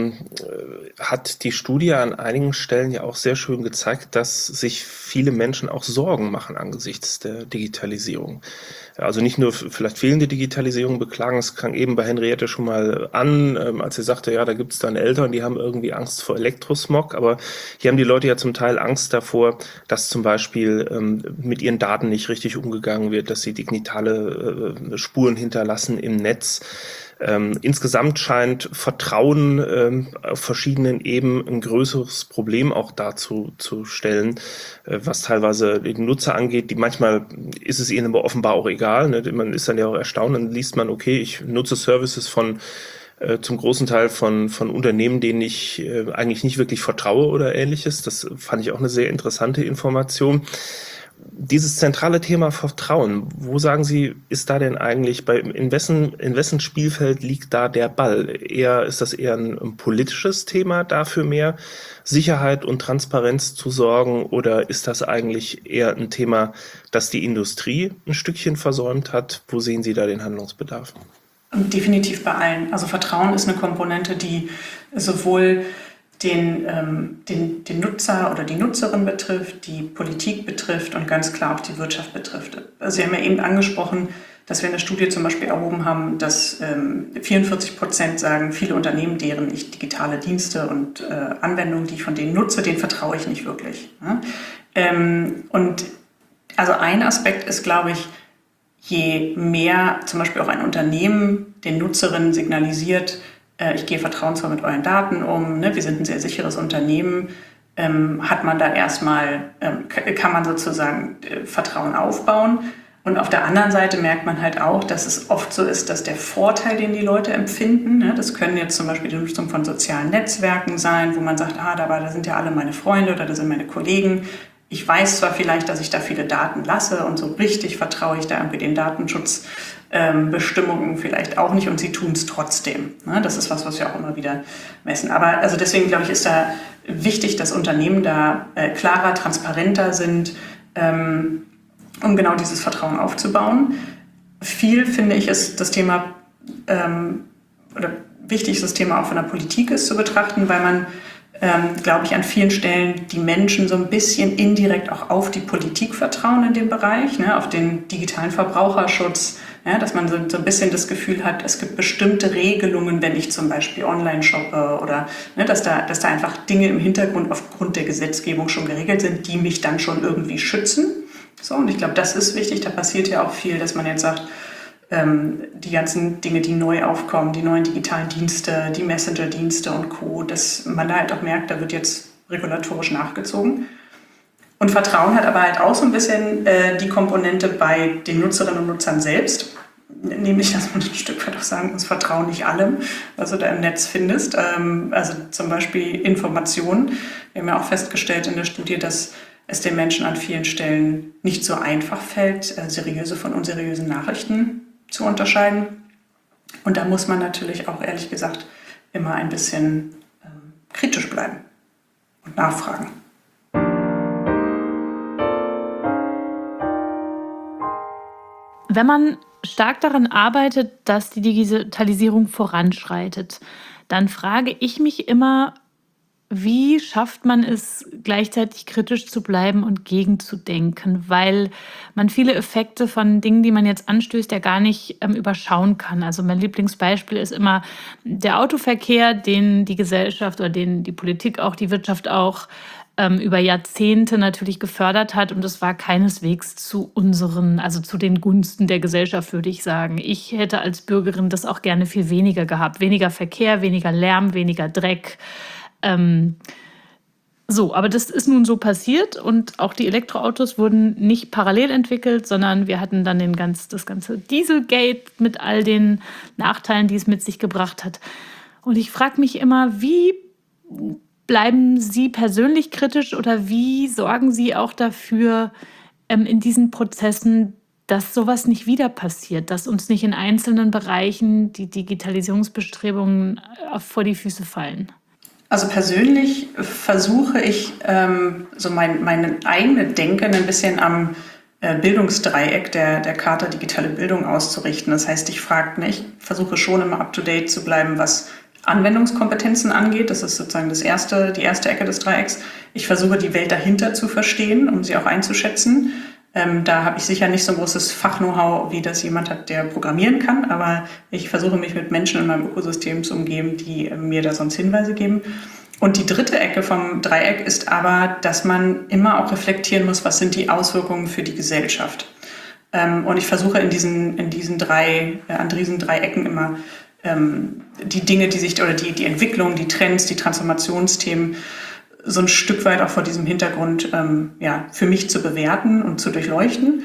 hat die Studie an einigen Stellen ja auch sehr schön gezeigt, dass sich viele Menschen auch Sorgen machen angesichts der Digitalisierung. Also nicht nur vielleicht fehlende Digitalisierung beklagen, es klang eben bei Henriette schon mal an, als sie sagte, ja, da gibt es dann Eltern, die haben irgendwie Angst vor Elektrosmog, aber hier haben die Leute ja zum Teil Angst davor, dass zum Beispiel mit ihren Daten nicht richtig umgegangen wird, dass sie digitale Spuren hinterlassen im Netz. Insgesamt scheint Vertrauen auf verschiedenen Ebenen ein größeres Problem auch dazu zu stellen, was teilweise den Nutzer angeht. Manchmal ist es ihnen aber offenbar auch egal. Ne? Man ist dann ja auch erstaunt, dann liest man, okay, ich nutze Services zum großen Teil von Unternehmen, denen ich eigentlich nicht wirklich vertraue oder Ähnliches. Das fand ich auch eine sehr interessante Information. Dieses zentrale Thema Vertrauen, wo sagen Sie, ist da denn eigentlich, in wessen Spielfeld liegt da der Ball? Ist das eher ein politisches Thema, dafür mehr Sicherheit und Transparenz zu sorgen, oder ist das eigentlich eher ein Thema, das die Industrie ein Stückchen versäumt hat? Wo sehen Sie da den Handlungsbedarf? Definitiv bei allen. Also Vertrauen ist eine Komponente, die sowohl den Nutzer oder die Nutzerin betrifft, die Politik betrifft und ganz klar auch die Wirtschaft betrifft. Also Sie haben ja eben angesprochen, dass wir in der Studie zum Beispiel erhoben haben, dass 44% sagen, viele Unternehmen, deren ich digitale Dienste und Anwendungen, die ich von denen nutze, denen vertraue ich nicht wirklich. Ja? Und also ein Aspekt ist, glaube ich, je mehr zum Beispiel auch ein Unternehmen den Nutzerinnen signalisiert, ich gehe vertrauensvoll mit euren Daten um, ne? Wir sind ein sehr sicheres Unternehmen, hat man da erstmal, kann man sozusagen Vertrauen aufbauen. Und auf der anderen Seite merkt man halt auch, dass es oft so ist, dass der Vorteil, den die Leute empfinden, ne? Das können jetzt zum Beispiel die Nutzung von sozialen Netzwerken sein, wo man sagt, da sind ja alle meine Freunde oder da sind meine Kollegen. Ich weiß zwar vielleicht, dass ich da viele Daten lasse und so richtig vertraue ich da irgendwie den Datenschutzbestimmungen vielleicht auch nicht und sie tun es trotzdem. Das ist was wir auch immer wieder messen. Aber also deswegen glaube ich, ist da wichtig, dass Unternehmen da klarer, transparenter sind, um genau dieses Vertrauen aufzubauen. Viel, finde ich, ist das Thema, oder wichtig ist das Thema auch von der Politik ist zu betrachten, weil man glaube ich, an vielen Stellen die Menschen so ein bisschen indirekt auch auf die Politik vertrauen in dem Bereich, ne, auf den digitalen Verbraucherschutz, ja, dass man so ein bisschen das Gefühl hat, es gibt bestimmte Regelungen, wenn ich zum Beispiel online shoppe oder ne, dass da einfach Dinge im Hintergrund aufgrund der Gesetzgebung schon geregelt sind, die mich dann schon irgendwie schützen. So, und ich glaube, das ist wichtig, da passiert ja auch viel, dass man jetzt sagt, die ganzen Dinge, die neu aufkommen, die neuen digitalen Dienste, die Messenger-Dienste und Co., dass man da halt auch merkt, da wird jetzt regulatorisch nachgezogen. Und Vertrauen hat aber halt auch so ein bisschen die Komponente bei den Nutzerinnen und Nutzern selbst, nämlich, dass man ein Stück weit auch sagen muss, vertraue nicht allem, was du da im Netz findest. Also zum Beispiel Informationen. Wir haben ja auch festgestellt in der Studie, dass es den Menschen an vielen Stellen nicht so einfach fällt, seriöse von unseriösen Nachrichten zu unterscheiden. Und da muss man natürlich auch, ehrlich gesagt, immer ein bisschen kritisch bleiben und nachfragen. Wenn man stark daran arbeitet, dass die Digitalisierung voranschreitet, dann frage ich mich immer, wie schafft man es, gleichzeitig kritisch zu bleiben und gegenzudenken, weil man viele Effekte von Dingen, die man jetzt anstößt, ja gar nicht überschauen kann. Also mein Lieblingsbeispiel ist immer der Autoverkehr, den die Gesellschaft oder den die Politik auch, die Wirtschaft auch über Jahrzehnte natürlich gefördert hat. Und das war keineswegs zu den Gunsten der Gesellschaft, würde ich sagen. Ich hätte als Bürgerin das auch gerne viel weniger gehabt. Weniger Verkehr, weniger Lärm, weniger Dreck. Aber das ist nun so passiert und auch die Elektroautos wurden nicht parallel entwickelt, sondern wir hatten dann das ganze Dieselgate mit all den Nachteilen, die es mit sich gebracht hat. Und ich frage mich immer, wie bleiben Sie persönlich kritisch oder wie sorgen Sie auch dafür in diesen Prozessen, dass sowas nicht wieder passiert, dass uns nicht in einzelnen Bereichen die Digitalisierungsbestrebungen vor die Füße fallen? Also persönlich versuche ich, so meine eigene Denke ein bisschen am Bildungsdreieck der Charta Digitale Bildung auszurichten. Das heißt, ich versuche schon immer up-to-date zu bleiben, was Anwendungskompetenzen angeht. Das ist sozusagen die erste Ecke des Dreiecks. Ich versuche, die Welt dahinter zu verstehen, um sie auch einzuschätzen. Da habe ich sicher nicht so ein großes Fach-Know-how, wie das jemand hat, der programmieren kann, aber ich versuche, mich mit Menschen in meinem Ökosystem zu umgeben, die mir da sonst Hinweise geben. Und die dritte Ecke vom Dreieck ist aber, dass man immer auch reflektieren muss, was sind die Auswirkungen für die Gesellschaft. Und ich versuche an diesen drei Ecken immer die Dinge, die Entwicklung, die Trends, die Transformationsthemen so ein Stück weit auch vor diesem Hintergrund für mich zu bewerten und zu durchleuchten.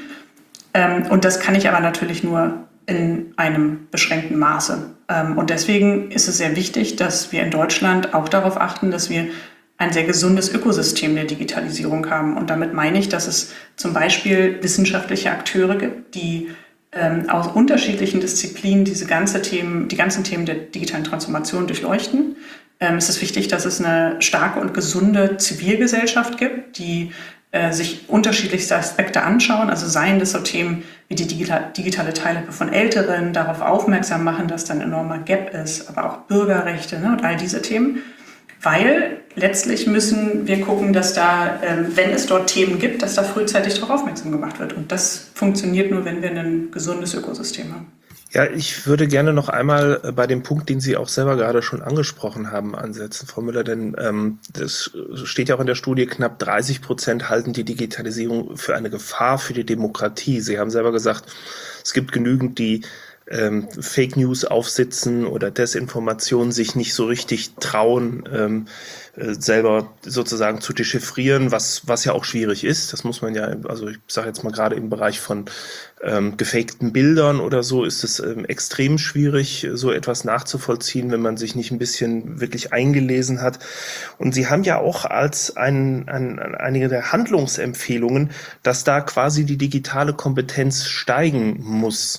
Und das kann ich aber natürlich nur in einem beschränkten Maße. Und deswegen ist es sehr wichtig, dass wir in Deutschland auch darauf achten, dass wir ein sehr gesundes Ökosystem der Digitalisierung haben. Und damit meine ich, dass es zum Beispiel wissenschaftliche Akteure gibt, die aus unterschiedlichen Disziplinen die ganzen Themen der digitalen Transformation durchleuchten. Es ist wichtig, dass es eine starke und gesunde Zivilgesellschaft gibt, die sich unterschiedlichste Aspekte anschauen. Also seien das so Themen wie die digitale Teilhabe von Älteren, darauf aufmerksam machen, dass da ein enormer Gap ist, aber auch Bürgerrechte, und all diese Themen. Weil letztlich müssen wir gucken, dass da, wenn es dort Themen gibt, dass da frühzeitig darauf aufmerksam gemacht wird. Und das funktioniert nur, wenn wir ein gesundes Ökosystem haben. Ja, ich würde gerne noch einmal bei dem Punkt, den Sie auch selber gerade schon angesprochen haben, ansetzen, Frau Müller, denn das steht ja auch in der Studie, knapp 30% halten die Digitalisierung für eine Gefahr für die Demokratie. Sie haben selber gesagt, es gibt genügend, die Fake News aufsitzen oder Desinformation sich nicht so richtig trauen, selber sozusagen zu dechiffrieren, was ja auch schwierig ist. Das muss man ja, also ich sage jetzt mal gerade im Bereich von gefakten Bildern oder so, ist es extrem schwierig, so etwas nachzuvollziehen, wenn man sich nicht ein bisschen wirklich eingelesen hat. Und Sie haben ja auch als einige der Handlungsempfehlungen, dass da quasi die digitale Kompetenz steigen muss.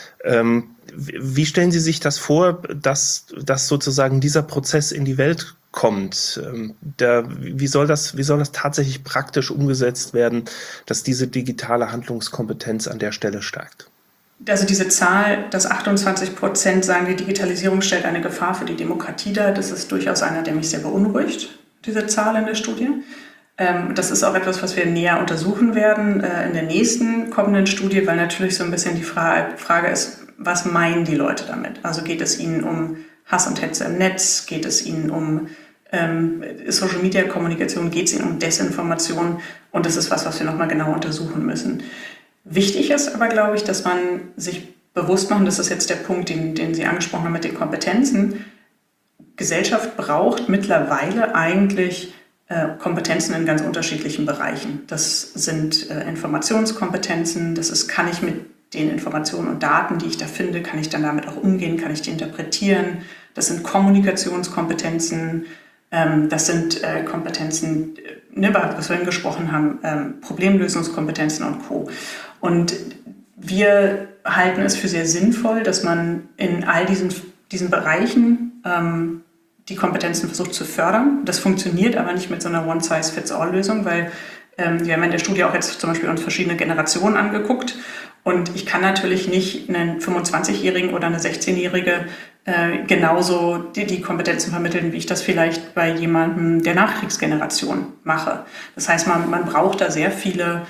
Wie stellen Sie sich das vor, dass sozusagen dieser Prozess in die Welt kommt? Wie soll das tatsächlich praktisch umgesetzt werden, dass diese digitale Handlungskompetenz an der Stelle steigt? Also diese Zahl, dass 28% sagen, die Digitalisierung stellt eine Gefahr für die Demokratie dar, das ist durchaus einer, der mich sehr beunruhigt, diese Zahl in der Studie. Das ist auch etwas, was wir näher untersuchen werden in der nächsten kommenden Studie, weil natürlich so ein bisschen die Frage ist, was meinen die Leute damit? Also geht es ihnen um Hass und Hetze im Netz? Geht es ihnen um Social-Media-Kommunikation? Geht es ihnen um Desinformation? Und das ist was wir nochmal genau untersuchen müssen. Wichtig ist aber, glaube ich, dass man sich bewusst macht, das ist jetzt der Punkt, den Sie angesprochen haben mit den Kompetenzen. Gesellschaft braucht mittlerweile eigentlich Kompetenzen in ganz unterschiedlichen Bereichen. Das sind Informationskompetenzen, kann ich mit den Informationen und Daten, die ich da finde, kann ich dann damit auch umgehen, kann ich die interpretieren. Das sind Kommunikationskompetenzen, das sind Kompetenzen, was wir vorhin gesprochen haben, Problemlösungskompetenzen und Co. Und wir halten es für sehr sinnvoll, dass man in all diesen Bereichen die Kompetenzen versucht zu fördern. Das funktioniert aber nicht mit so einer One-Size-Fits-All-Lösung, weil wir haben in der Studie auch jetzt zum Beispiel uns verschiedene Generationen angeguckt und ich kann natürlich nicht einen 25-Jährigen oder eine 16-Jährige genauso die Kompetenzen vermitteln, wie ich das vielleicht bei jemandem der Nachkriegsgeneration mache. Das heißt, man braucht da sehr viele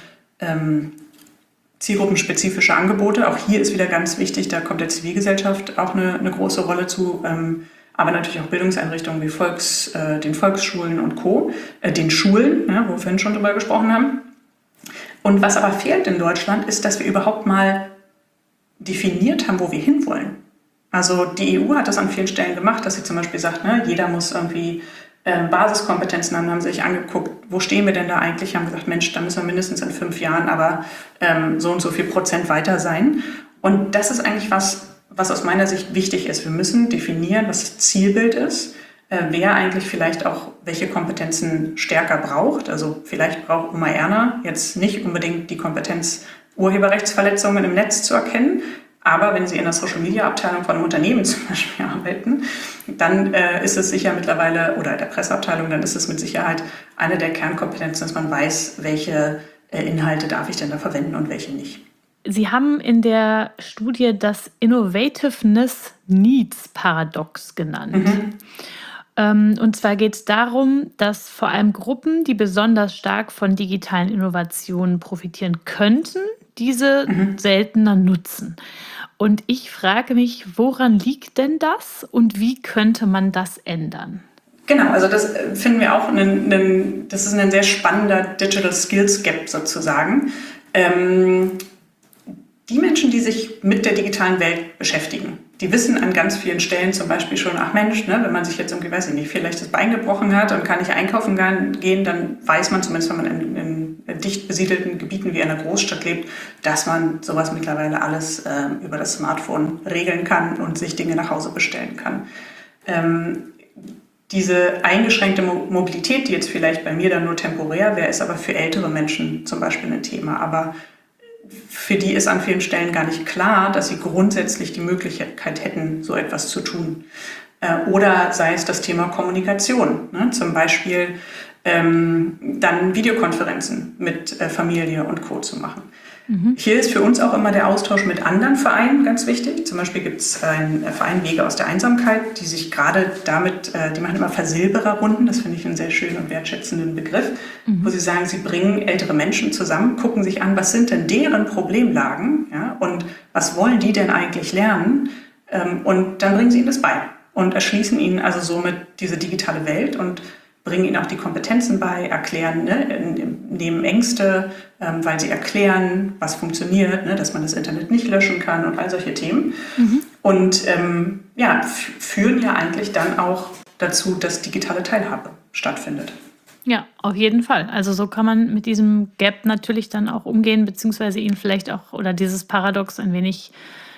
zielgruppenspezifische Angebote. Auch hier ist wieder ganz wichtig, da kommt der Zivilgesellschaft auch eine große Rolle zu, aber natürlich auch Bildungseinrichtungen wie den Volksschulen und Co., den Schulen, wo wir vorhin schon drüber gesprochen haben. Und was aber fehlt in Deutschland, ist, dass wir überhaupt mal definiert haben, wo wir hinwollen. Also die EU hat das an vielen Stellen gemacht, dass sie zum Beispiel sagt, jeder muss irgendwie Basiskompetenzen haben sich angeguckt, wo stehen wir denn da eigentlich, haben gesagt, Mensch, da müssen wir mindestens in 5 Jahren aber so und so viel Prozent weiter sein. Und das ist eigentlich was aus meiner Sicht wichtig ist. Wir müssen definieren, was das Zielbild ist, wer eigentlich vielleicht auch welche Kompetenzen stärker braucht. Also vielleicht braucht Oma Erna jetzt nicht unbedingt die Kompetenz, Urheberrechtsverletzungen im Netz zu erkennen, aber wenn Sie in der Social-Media-Abteilung von einem Unternehmen zum Beispiel arbeiten, dann ist es sicher mittlerweile, oder der Presseabteilung, dann ist es mit Sicherheit eine der Kernkompetenzen, dass man weiß, welche Inhalte darf ich denn da verwenden und welche nicht. Sie haben in der Studie das Innovativeness Needs Paradox genannt. Und zwar geht es darum, dass vor allem Gruppen, die besonders stark von digitalen Innovationen profitieren könnten, diese seltener nutzen. Und ich frage mich, woran liegt denn das und wie könnte man das ändern? Genau, also das finden wir auch, das ist ein sehr spannender Digital Skills Gap sozusagen. Die Menschen, die sich mit der digitalen Welt beschäftigen, die wissen an ganz vielen Stellen zum Beispiel schon, ach Mensch, ne, wenn man sich jetzt irgendwie, weiß ich nicht, vielleicht das Bein gebrochen hat und kann nicht einkaufen gehen, dann weiß man zumindest, wenn man in dicht besiedelten Gebieten wie einer Großstadt lebt, dass man sowas mittlerweile alles über das Smartphone regeln kann und sich Dinge nach Hause bestellen kann. Diese eingeschränkte Mobilität, die jetzt vielleicht bei mir dann nur temporär wäre, ist aber für ältere Menschen zum Beispiel ein Thema. Aber für die ist an vielen Stellen gar nicht klar, dass sie grundsätzlich die Möglichkeit hätten, so etwas zu tun. Oder sei es das Thema Kommunikation, ne? Zum Beispiel dann Videokonferenzen mit Familie und Co. zu machen. Hier ist für uns auch immer der Austausch mit anderen Vereinen ganz wichtig. Zum Beispiel gibt es einen Verein Wege aus der Einsamkeit, die sich gerade damit, die machen immer Versilbererrunden, das finde ich einen sehr schönen und wertschätzenden Begriff, wo sie sagen, sie bringen ältere Menschen zusammen, gucken sich an, was sind denn deren Problemlagen, ja, und was wollen die denn eigentlich lernen, und dann bringen sie ihnen das bei und erschließen ihnen also somit diese digitale Welt und bringen ihnen auch die Kompetenzen bei, erklären, ne, nehmen Ängste, weil sie erklären, was funktioniert, ne, dass man das Internet nicht löschen kann und all solche Themen. Und führen ja eigentlich dann auch dazu, dass digitale Teilhabe stattfindet. Ja, auf jeden Fall. Also so kann man mit diesem Gap natürlich dann auch umgehen, beziehungsweise ihn vielleicht auch, oder dieses Paradox ein wenig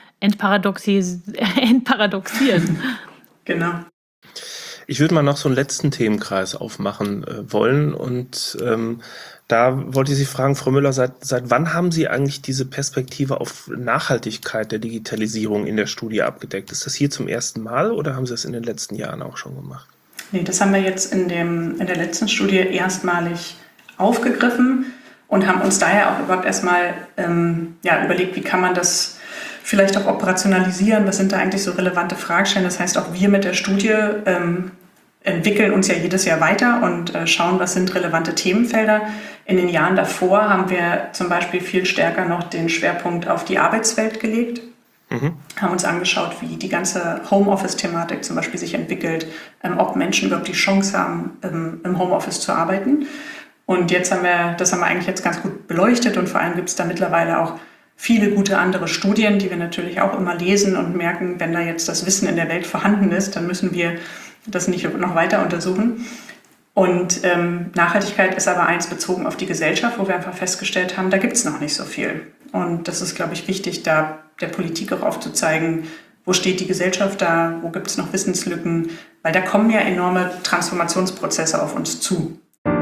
entparadoxieren. Genau. Ich würde mal noch so einen letzten Themenkreis aufmachen wollen und da wollte ich Sie fragen, Frau Müller, seit wann haben Sie eigentlich diese Perspektive auf Nachhaltigkeit der Digitalisierung in der Studie abgedeckt? Ist das hier zum ersten Mal oder haben Sie das in den letzten Jahren auch schon gemacht? Nee, das haben wir jetzt in der letzten Studie erstmalig aufgegriffen und haben uns daher auch überhaupt erstmal überlegt, wie kann man das vielleicht auch operationalisieren, was sind da eigentlich so relevante Fragestellungen. Das heißt, auch wir mit der Studie entwickeln uns ja jedes Jahr weiter und schauen, was sind relevante Themenfelder. In den Jahren davor haben wir zum Beispiel viel stärker noch den Schwerpunkt auf die Arbeitswelt gelegt. Haben uns angeschaut, wie die ganze Homeoffice-Thematik zum Beispiel sich entwickelt, ob Menschen überhaupt die Chance haben, im Homeoffice zu arbeiten. Und das haben wir eigentlich jetzt ganz gut beleuchtet und vor allem gibt es da mittlerweile auch viele gute andere Studien, die wir natürlich auch immer lesen und merken, wenn da jetzt das Wissen in der Welt vorhanden ist, dann müssen wir das nicht noch weiter untersuchen. Und Nachhaltigkeit ist aber eins bezogen auf die Gesellschaft, wo wir einfach festgestellt haben, da gibt es noch nicht so viel. Und das ist, glaube ich, wichtig, da der Politik auch aufzuzeigen, wo steht die Gesellschaft da, wo gibt es noch Wissenslücken, weil da kommen ja enorme Transformationsprozesse auf uns zu.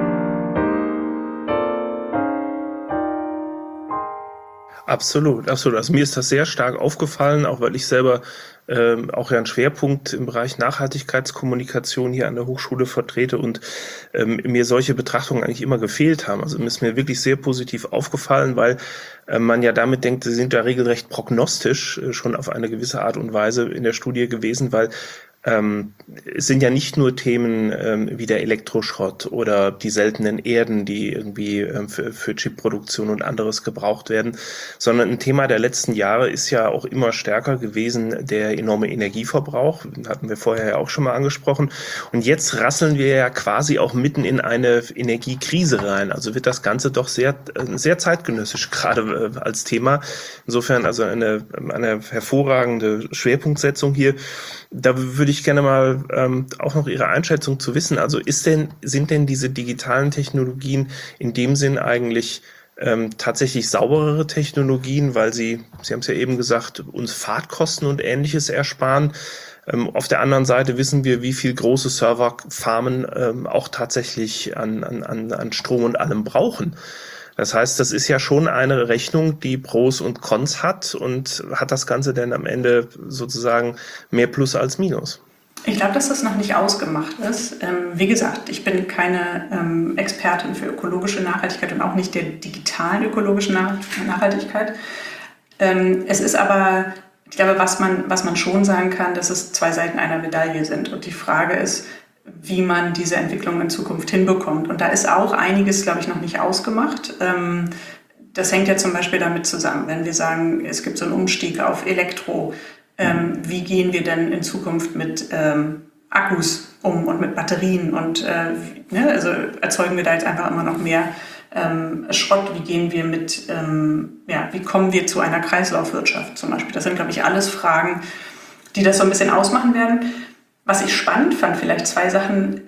Absolut, absolut. Also mir ist das sehr stark aufgefallen, auch weil ich selber auch ja einen Schwerpunkt im Bereich Nachhaltigkeitskommunikation hier an der Hochschule vertrete und mir solche Betrachtungen eigentlich immer gefehlt haben. Also mir ist mir wirklich sehr positiv aufgefallen, weil man ja damit denkt, sie sind ja regelrecht prognostisch schon auf eine gewisse Art und Weise in der Studie gewesen, weil es sind ja nicht nur Themen wie der Elektroschrott oder die seltenen Erden, die irgendwie für Chipproduktion und anderes gebraucht werden, sondern ein Thema der letzten Jahre ist ja auch immer stärker gewesen, der enorme Energieverbrauch. Hatten wir vorher ja auch schon mal angesprochen. Und jetzt rasseln wir ja quasi auch mitten in eine Energiekrise rein. Also wird das Ganze doch sehr, sehr zeitgenössisch gerade als Thema. Insofern also eine hervorragende Schwerpunktsetzung hier. Da würde ich gerne mal auch noch Ihre Einschätzung zu wissen. Also sind denn diese digitalen Technologien in dem Sinn eigentlich tatsächlich sauberere Technologien, weil sie haben es ja eben gesagt, uns Fahrtkosten und Ähnliches ersparen. Auf der anderen Seite wissen wir, wie viel große Serverfarmen auch tatsächlich an Strom und allem brauchen. Das heißt, das ist ja schon eine Rechnung, die Pros und Cons hat und hat das Ganze denn am Ende sozusagen mehr Plus als Minus? Ich glaube, dass das noch nicht ausgemacht ist. Wie gesagt, ich bin keine Expertin für ökologische Nachhaltigkeit und auch nicht der digitalen ökologischen Nachhaltigkeit. Es ist aber, ich glaube, was man schon sagen kann, dass es zwei Seiten einer Medaille sind. Und die Frage ist, wie man diese Entwicklung in Zukunft hinbekommt. Und da ist auch einiges, glaube ich, noch nicht ausgemacht. Das hängt ja zum Beispiel damit zusammen, wenn wir sagen, es gibt so einen Umstieg auf Elektro. Wie gehen wir denn in Zukunft mit Akkus um und mit Batterien? Und also erzeugen wir da jetzt einfach immer noch mehr Schrott? Wie gehen wir wie kommen wir zu einer Kreislaufwirtschaft zum Beispiel? Das sind, glaube ich, alles Fragen, die das so ein bisschen ausmachen werden. Was ich spannend fand, vielleicht zwei Sachen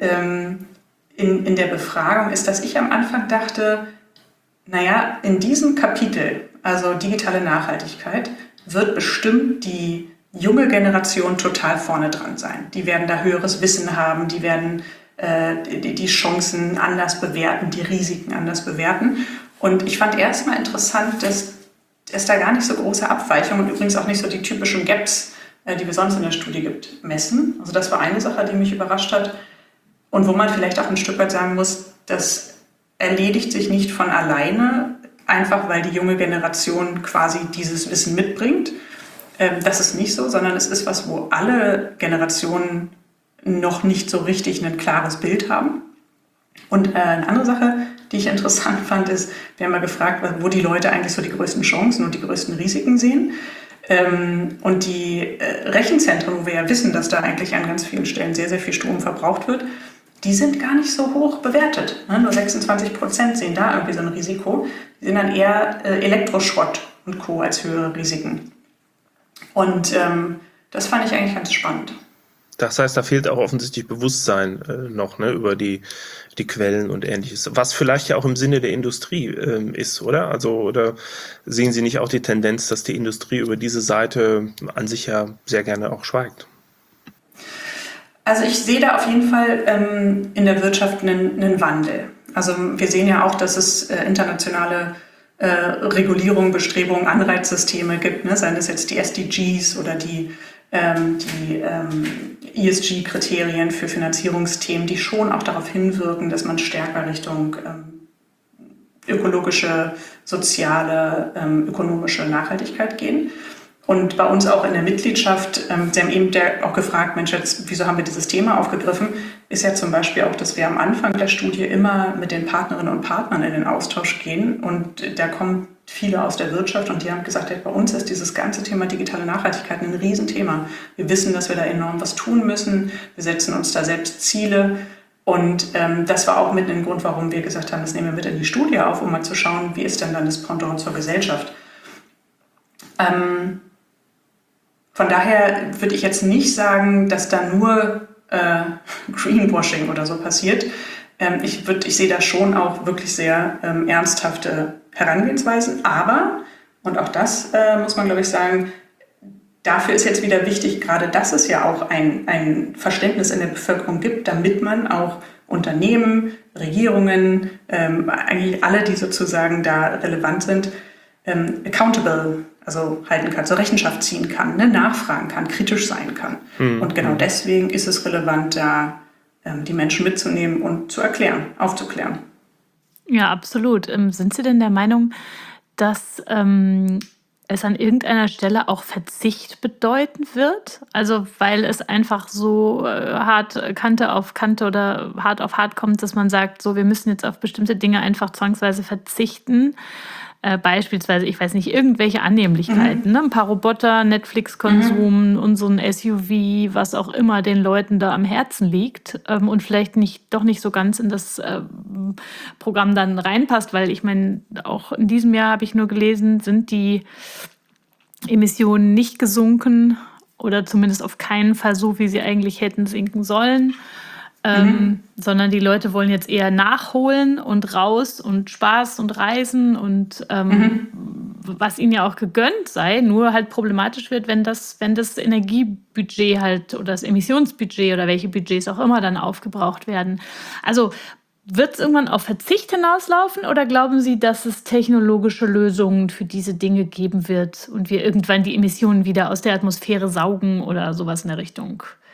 in der Befragung, ist, dass ich am Anfang dachte, naja, in diesem Kapitel, also digitale Nachhaltigkeit, wird bestimmt die junge Generation total vorne dran sein. Die werden da höheres Wissen haben, die werden die Chancen anders bewerten, die Risiken anders bewerten. Und ich fand erstmal interessant, dass es da gar nicht so große Abweichungen und übrigens auch nicht so die typischen Gaps, die wir sonst in der Studie gibt, messen. Also das war eine Sache, die mich überrascht hat und wo man vielleicht auch ein Stück weit sagen muss, das erledigt sich nicht von alleine, einfach weil die junge Generation quasi dieses Wissen mitbringt. Das ist nicht so, sondern es ist was, wo alle Generationen noch nicht so richtig ein klares Bild haben. Und eine andere Sache, die ich interessant fand, ist, wir haben mal gefragt, wo die Leute eigentlich so die größten Chancen und die größten Risiken sehen. Und die Rechenzentren, wo wir ja wissen, dass da eigentlich an ganz vielen Stellen sehr, sehr viel Strom verbraucht wird, die sind gar nicht so hoch bewertet. Nur 26% sehen da irgendwie so ein Risiko. Die sehen dann eher Elektroschrott und Co. als höhere Risiken. Und das fand ich eigentlich ganz spannend. Das heißt, da fehlt auch offensichtlich Bewusstsein noch, ne, über die Quellen und Ähnliches. Was vielleicht ja auch im Sinne der Industrie ist, oder? Also, oder sehen Sie nicht auch die Tendenz, dass die Industrie über diese Seite an sich ja sehr gerne auch schweigt? Also ich sehe da auf jeden Fall in der Wirtschaft einen Wandel. Also wir sehen ja auch, dass es internationale Regulierungen, Bestrebungen, Anreizsysteme gibt, ne? Seien das jetzt die SDGs oder die ESG-Kriterien für Finanzierungsthemen, die schon auch darauf hinwirken, dass man stärker Richtung ökologische, soziale, ökonomische Nachhaltigkeit gehen. Und bei uns auch in der Mitgliedschaft, Sie haben eben auch gefragt, Mensch, jetzt, wieso haben wir dieses Thema aufgegriffen, ist ja zum Beispiel auch, dass wir am Anfang der Studie immer mit den Partnerinnen und Partnern in den Austausch gehen. Und da kommen viele aus der Wirtschaft und die haben gesagt, ja, bei uns ist dieses ganze Thema digitale Nachhaltigkeit ein Riesenthema. Wir wissen, dass wir da enorm was tun müssen. Wir setzen uns da selbst Ziele. Und das war auch mit ein Grund, warum wir gesagt haben, das nehmen wir mit in die Studie auf, um mal zu schauen, wie ist denn dann das Pendant zur Gesellschaft. Von daher würde ich jetzt nicht sagen, dass da nur Greenwashing oder so passiert. Ich sehe da schon auch wirklich sehr ernsthafte Herangehensweisen. Aber, und auch das muss man, glaube ich, sagen, dafür ist jetzt wieder wichtig, gerade dass es ja auch ein Verständnis in der Bevölkerung gibt, damit man auch Unternehmen, Regierungen, eigentlich alle, die sozusagen da relevant sind, accountable, also halten kann, zur Rechenschaft ziehen kann, ne, nachfragen kann, kritisch sein kann. Und genau deswegen ist es relevant, da die Menschen mitzunehmen und zu erklären, aufzuklären. Ja, absolut. Sind Sie denn der Meinung, dass es an irgendeiner Stelle auch Verzicht bedeuten wird? Also weil es einfach so hart Kante auf Kante oder hart auf hart kommt, dass man sagt, so wir müssen jetzt auf bestimmte Dinge einfach zwangsweise verzichten. Beispielsweise, ich weiß nicht, irgendwelche Annehmlichkeiten, ne? Ein paar Roboter, Netflix-Konsum und so ein SUV, was auch immer den Leuten da am Herzen liegt und vielleicht doch nicht so ganz in das Programm dann reinpasst, weil ich meine, auch in diesem Jahr habe ich nur gelesen, sind die Emissionen nicht gesunken oder zumindest auf keinen Fall so, wie sie eigentlich hätten sinken sollen. Sondern die Leute wollen jetzt eher nachholen und raus und Spaß und Reisen und was ihnen ja auch gegönnt sei, nur halt problematisch wird, wenn das Energiebudget halt oder das Emissionsbudget oder welche Budgets auch immer dann aufgebraucht werden. Also wird es irgendwann auf Verzicht hinauslaufen oder glauben Sie, dass es technologische Lösungen für diese Dinge geben wird und wir irgendwann die Emissionen wieder aus der Atmosphäre saugen oder sowas in der Richtung?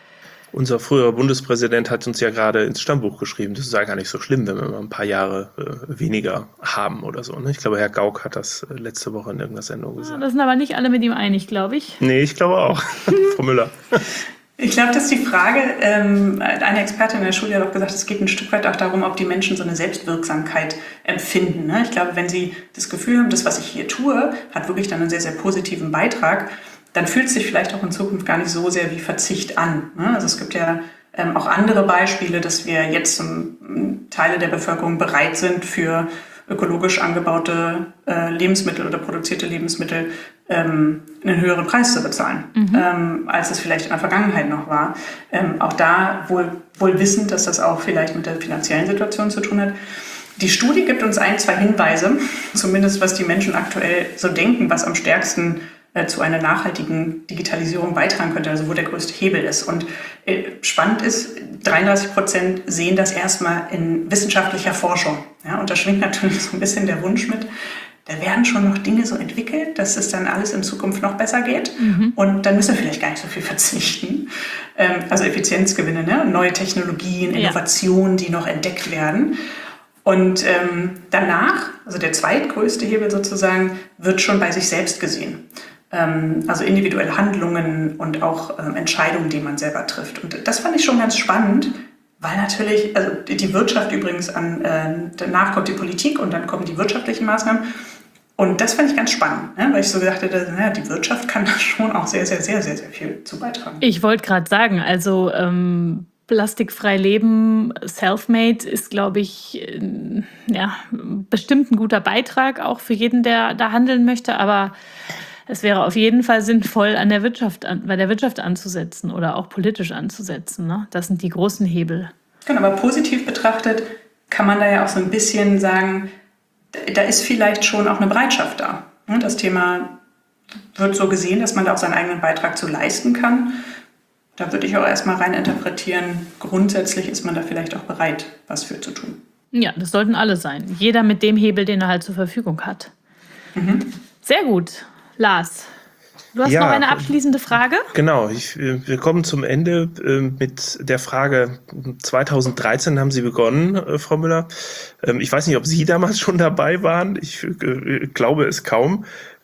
Unser früherer Bundespräsident hat uns ja gerade ins Stammbuch geschrieben, das sei gar nicht so schlimm, wenn wir mal ein paar Jahre weniger haben oder so. Ne? Ich glaube, Herr Gauck hat das letzte Woche in irgendeiner Sendung gesagt. Das sind aber nicht alle mit ihm einig, glaube ich. Nee, ich glaube auch. Frau Müller. Ich glaube, dass die Frage, eine Expertin in der Schule hat auch gesagt, es geht ein Stück weit auch darum, ob die Menschen so eine Selbstwirksamkeit empfinden. Ne? Ich glaube, wenn sie das Gefühl haben, das, was ich hier tue, hat wirklich dann einen sehr, sehr positiven Beitrag, dann fühlt es sich vielleicht auch in Zukunft gar nicht so sehr wie Verzicht an. Ne? Also es gibt ja auch andere Beispiele, dass wir jetzt Teile der Bevölkerung bereit sind, für ökologisch angebaute Lebensmittel oder produzierte Lebensmittel einen höheren Preis zu bezahlen, als es vielleicht in der Vergangenheit noch war. Auch da wohl wissend, dass das auch vielleicht mit der finanziellen Situation zu tun hat. Die Studie gibt uns 1, 2 Hinweise, zumindest was die Menschen aktuell so denken, was am stärksten zu einer nachhaltigen Digitalisierung beitragen könnte, also wo der größte Hebel ist. Und spannend ist, 33% sehen das erstmal in wissenschaftlicher Forschung. Ja, und da schwingt natürlich so ein bisschen der Wunsch mit, da werden schon noch Dinge so entwickelt, dass es dann alles in Zukunft noch besser geht. Und dann müssen wir vielleicht gar nicht so viel verzichten. Also Effizienzgewinne, ne? Neue Technologien, Innovationen, die noch entdeckt werden. Und danach, also der zweitgrößte Hebel sozusagen, wird schon bei sich selbst gesehen. Also individuelle Handlungen und auch Entscheidungen, die man selber trifft. Und das fand ich schon ganz spannend, weil natürlich, also die Wirtschaft übrigens danach kommt die Politik und dann kommen die wirtschaftlichen Maßnahmen. Und das fand ich ganz spannend, ne? Weil ich so gedacht hätte, naja, die Wirtschaft kann da schon auch sehr, sehr, sehr, sehr, sehr viel zu beitragen. Ich wollte gerade sagen, also plastikfrei leben, self-made ist, glaube ich, bestimmt ein guter Beitrag, auch für jeden, der da handeln möchte. Aber es wäre auf jeden Fall sinnvoll, bei der Wirtschaft anzusetzen oder auch politisch anzusetzen. Ne? Das sind die großen Hebel. Genau, aber positiv betrachtet kann man da ja auch so ein bisschen sagen, da ist vielleicht schon auch eine Bereitschaft da. Das Thema wird so gesehen, dass man da auch seinen eigenen Beitrag zu leisten kann. Da würde ich auch erstmal rein interpretieren, grundsätzlich ist man da vielleicht auch bereit, was für zu tun. Ja, das sollten alle sein. Jeder mit dem Hebel, den er halt zur Verfügung hat. Sehr gut. Lars, du hast noch eine abschließende Frage? Genau, wir kommen zum Ende mit der Frage, 2013 haben Sie begonnen, Frau Müller. Ich weiß nicht, ob Sie damals schon dabei waren. Ich glaube es kaum.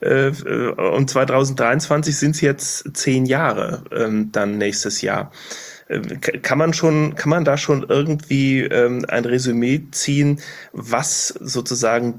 Und 2023 sind es jetzt 10 Jahre, dann nächstes Jahr. Kann man da schon irgendwie ein Resümee ziehen, was sozusagen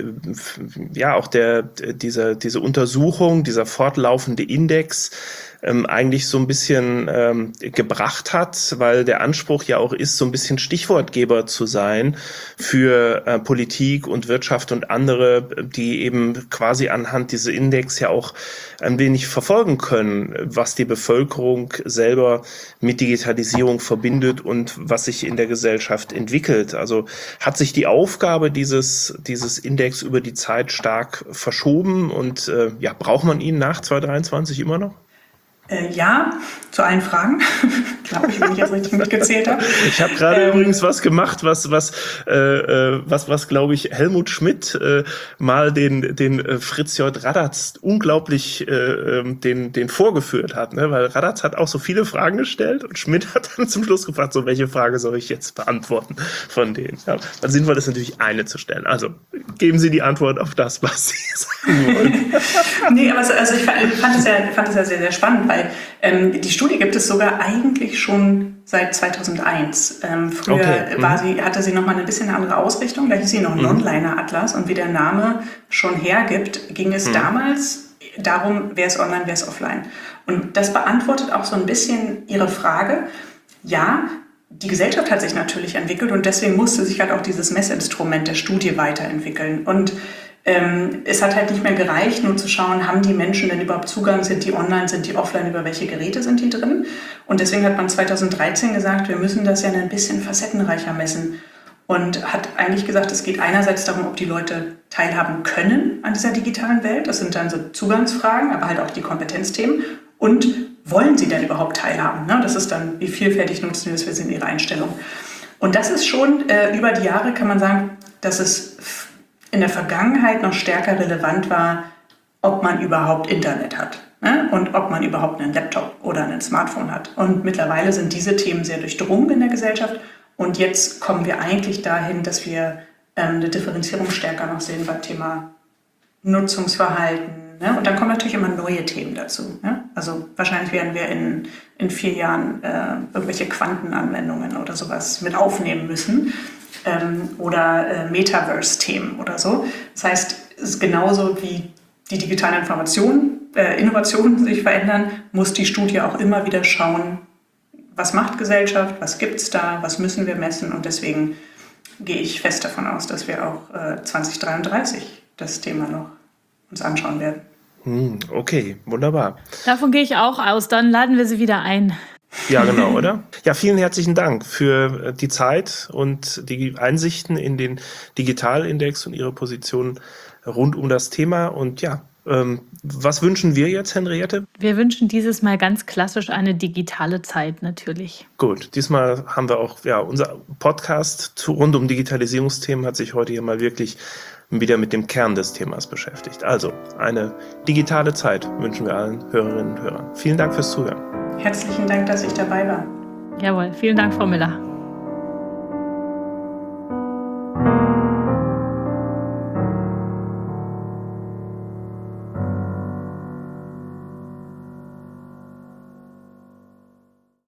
diese Untersuchung, dieser fortlaufende Index eigentlich so ein bisschen gebracht hat, weil der Anspruch ja auch ist, so ein bisschen Stichwortgeber zu sein für Politik und Wirtschaft und andere, die eben quasi anhand dieser Index ja auch ein wenig verfolgen können, was die Bevölkerung selber mit Digitalisierung verbindet und was sich in der Gesellschaft entwickelt. Also hat sich die Aufgabe dieses Index über die Zeit stark verschoben und braucht man ihn nach 2023 immer noch? Ja, zu allen Fragen. Glaube ich, wenn ich jetzt richtig mitgezählt habe. Ich habe gerade übrigens was gemacht, was glaube ich, Helmut Schmidt mal den Fritz J. Radatz unglaublich den vorgeführt hat, ne? Weil Radatz hat auch so viele Fragen gestellt und Schmidt hat dann zum Schluss gefragt, so welche Frage soll ich jetzt beantworten von denen. Ja, dann sinnvoll ist natürlich eine zu stellen. Also geben Sie die Antwort auf das, was Sie sagen wollen. Nee, aber ich fand es ja sehr, sehr spannend, weil die Studie gibt es sogar eigentlich schon seit 2001. Früher hatte sie noch mal ein bisschen eine andere Ausrichtung, da hieß sie noch Non-Liner-Atlas und wie der Name schon hergibt, ging es damals darum, wer ist online, wer ist offline. Und das beantwortet auch so ein bisschen Ihre Frage. Ja, die Gesellschaft hat sich natürlich entwickelt und deswegen musste sich halt auch dieses Messinstrument der Studie weiterentwickeln. Und es hat halt nicht mehr gereicht, nur zu schauen, haben die Menschen denn überhaupt Zugang, sind die online, sind die offline, über welche Geräte sind die drin? Und deswegen hat man 2013 gesagt, wir müssen das ja ein bisschen facettenreicher messen. Und hat eigentlich gesagt, es geht einerseits darum, ob die Leute teilhaben können an dieser digitalen Welt. Das sind dann so Zugangsfragen, aber halt auch die Kompetenzthemen. Und wollen sie denn überhaupt teilhaben? Das ist dann, wie vielfältig nutzen wir das, wir sind ihre Einstellung. Und das ist schon über die Jahre, kann man sagen, dass es in der Vergangenheit noch stärker relevant war, ob man überhaupt Internet hat. ne? Und ob man überhaupt einen Laptop oder ein Smartphone hat. Und mittlerweile sind diese Themen sehr durchdrungen in der Gesellschaft. Und jetzt kommen wir eigentlich dahin, dass wir eine Differenzierung stärker noch sehen beim Thema Nutzungsverhalten. Ne? Und dann kommen natürlich immer neue Themen dazu. Ne? Also wahrscheinlich werden wir in 4 Jahren irgendwelche Quantenanwendungen oder sowas mit aufnehmen müssen. Oder Metaverse-Themen oder so. Das heißt, es ist genauso wie die digitalen Innovationen sich verändern, muss die Studie auch immer wieder schauen, was macht Gesellschaft, was gibt es da, was müssen wir messen. Und deswegen gehe ich fest davon aus, dass wir auch 2033 das Thema noch uns anschauen werden. Okay, wunderbar. Davon gehe ich auch aus. Dann laden wir sie wieder ein. Ja, genau, oder? Ja, vielen herzlichen Dank für die Zeit und die Einsichten in den Digitalindex und Ihre Position rund um das Thema. Und ja, was wünschen wir jetzt, Henriette? Wir wünschen dieses Mal ganz klassisch eine digitale Zeit natürlich. Gut, diesmal haben wir auch, unser Podcast rund um Digitalisierungsthemen hat sich heute hier mal wirklich wieder mit dem Kern des Themas beschäftigt. Also, eine digitale Zeit wünschen wir allen Hörerinnen und Hörern. Vielen Dank fürs Zuhören. Herzlichen Dank, dass ich dabei war. Jawohl, vielen Dank, Frau Müller.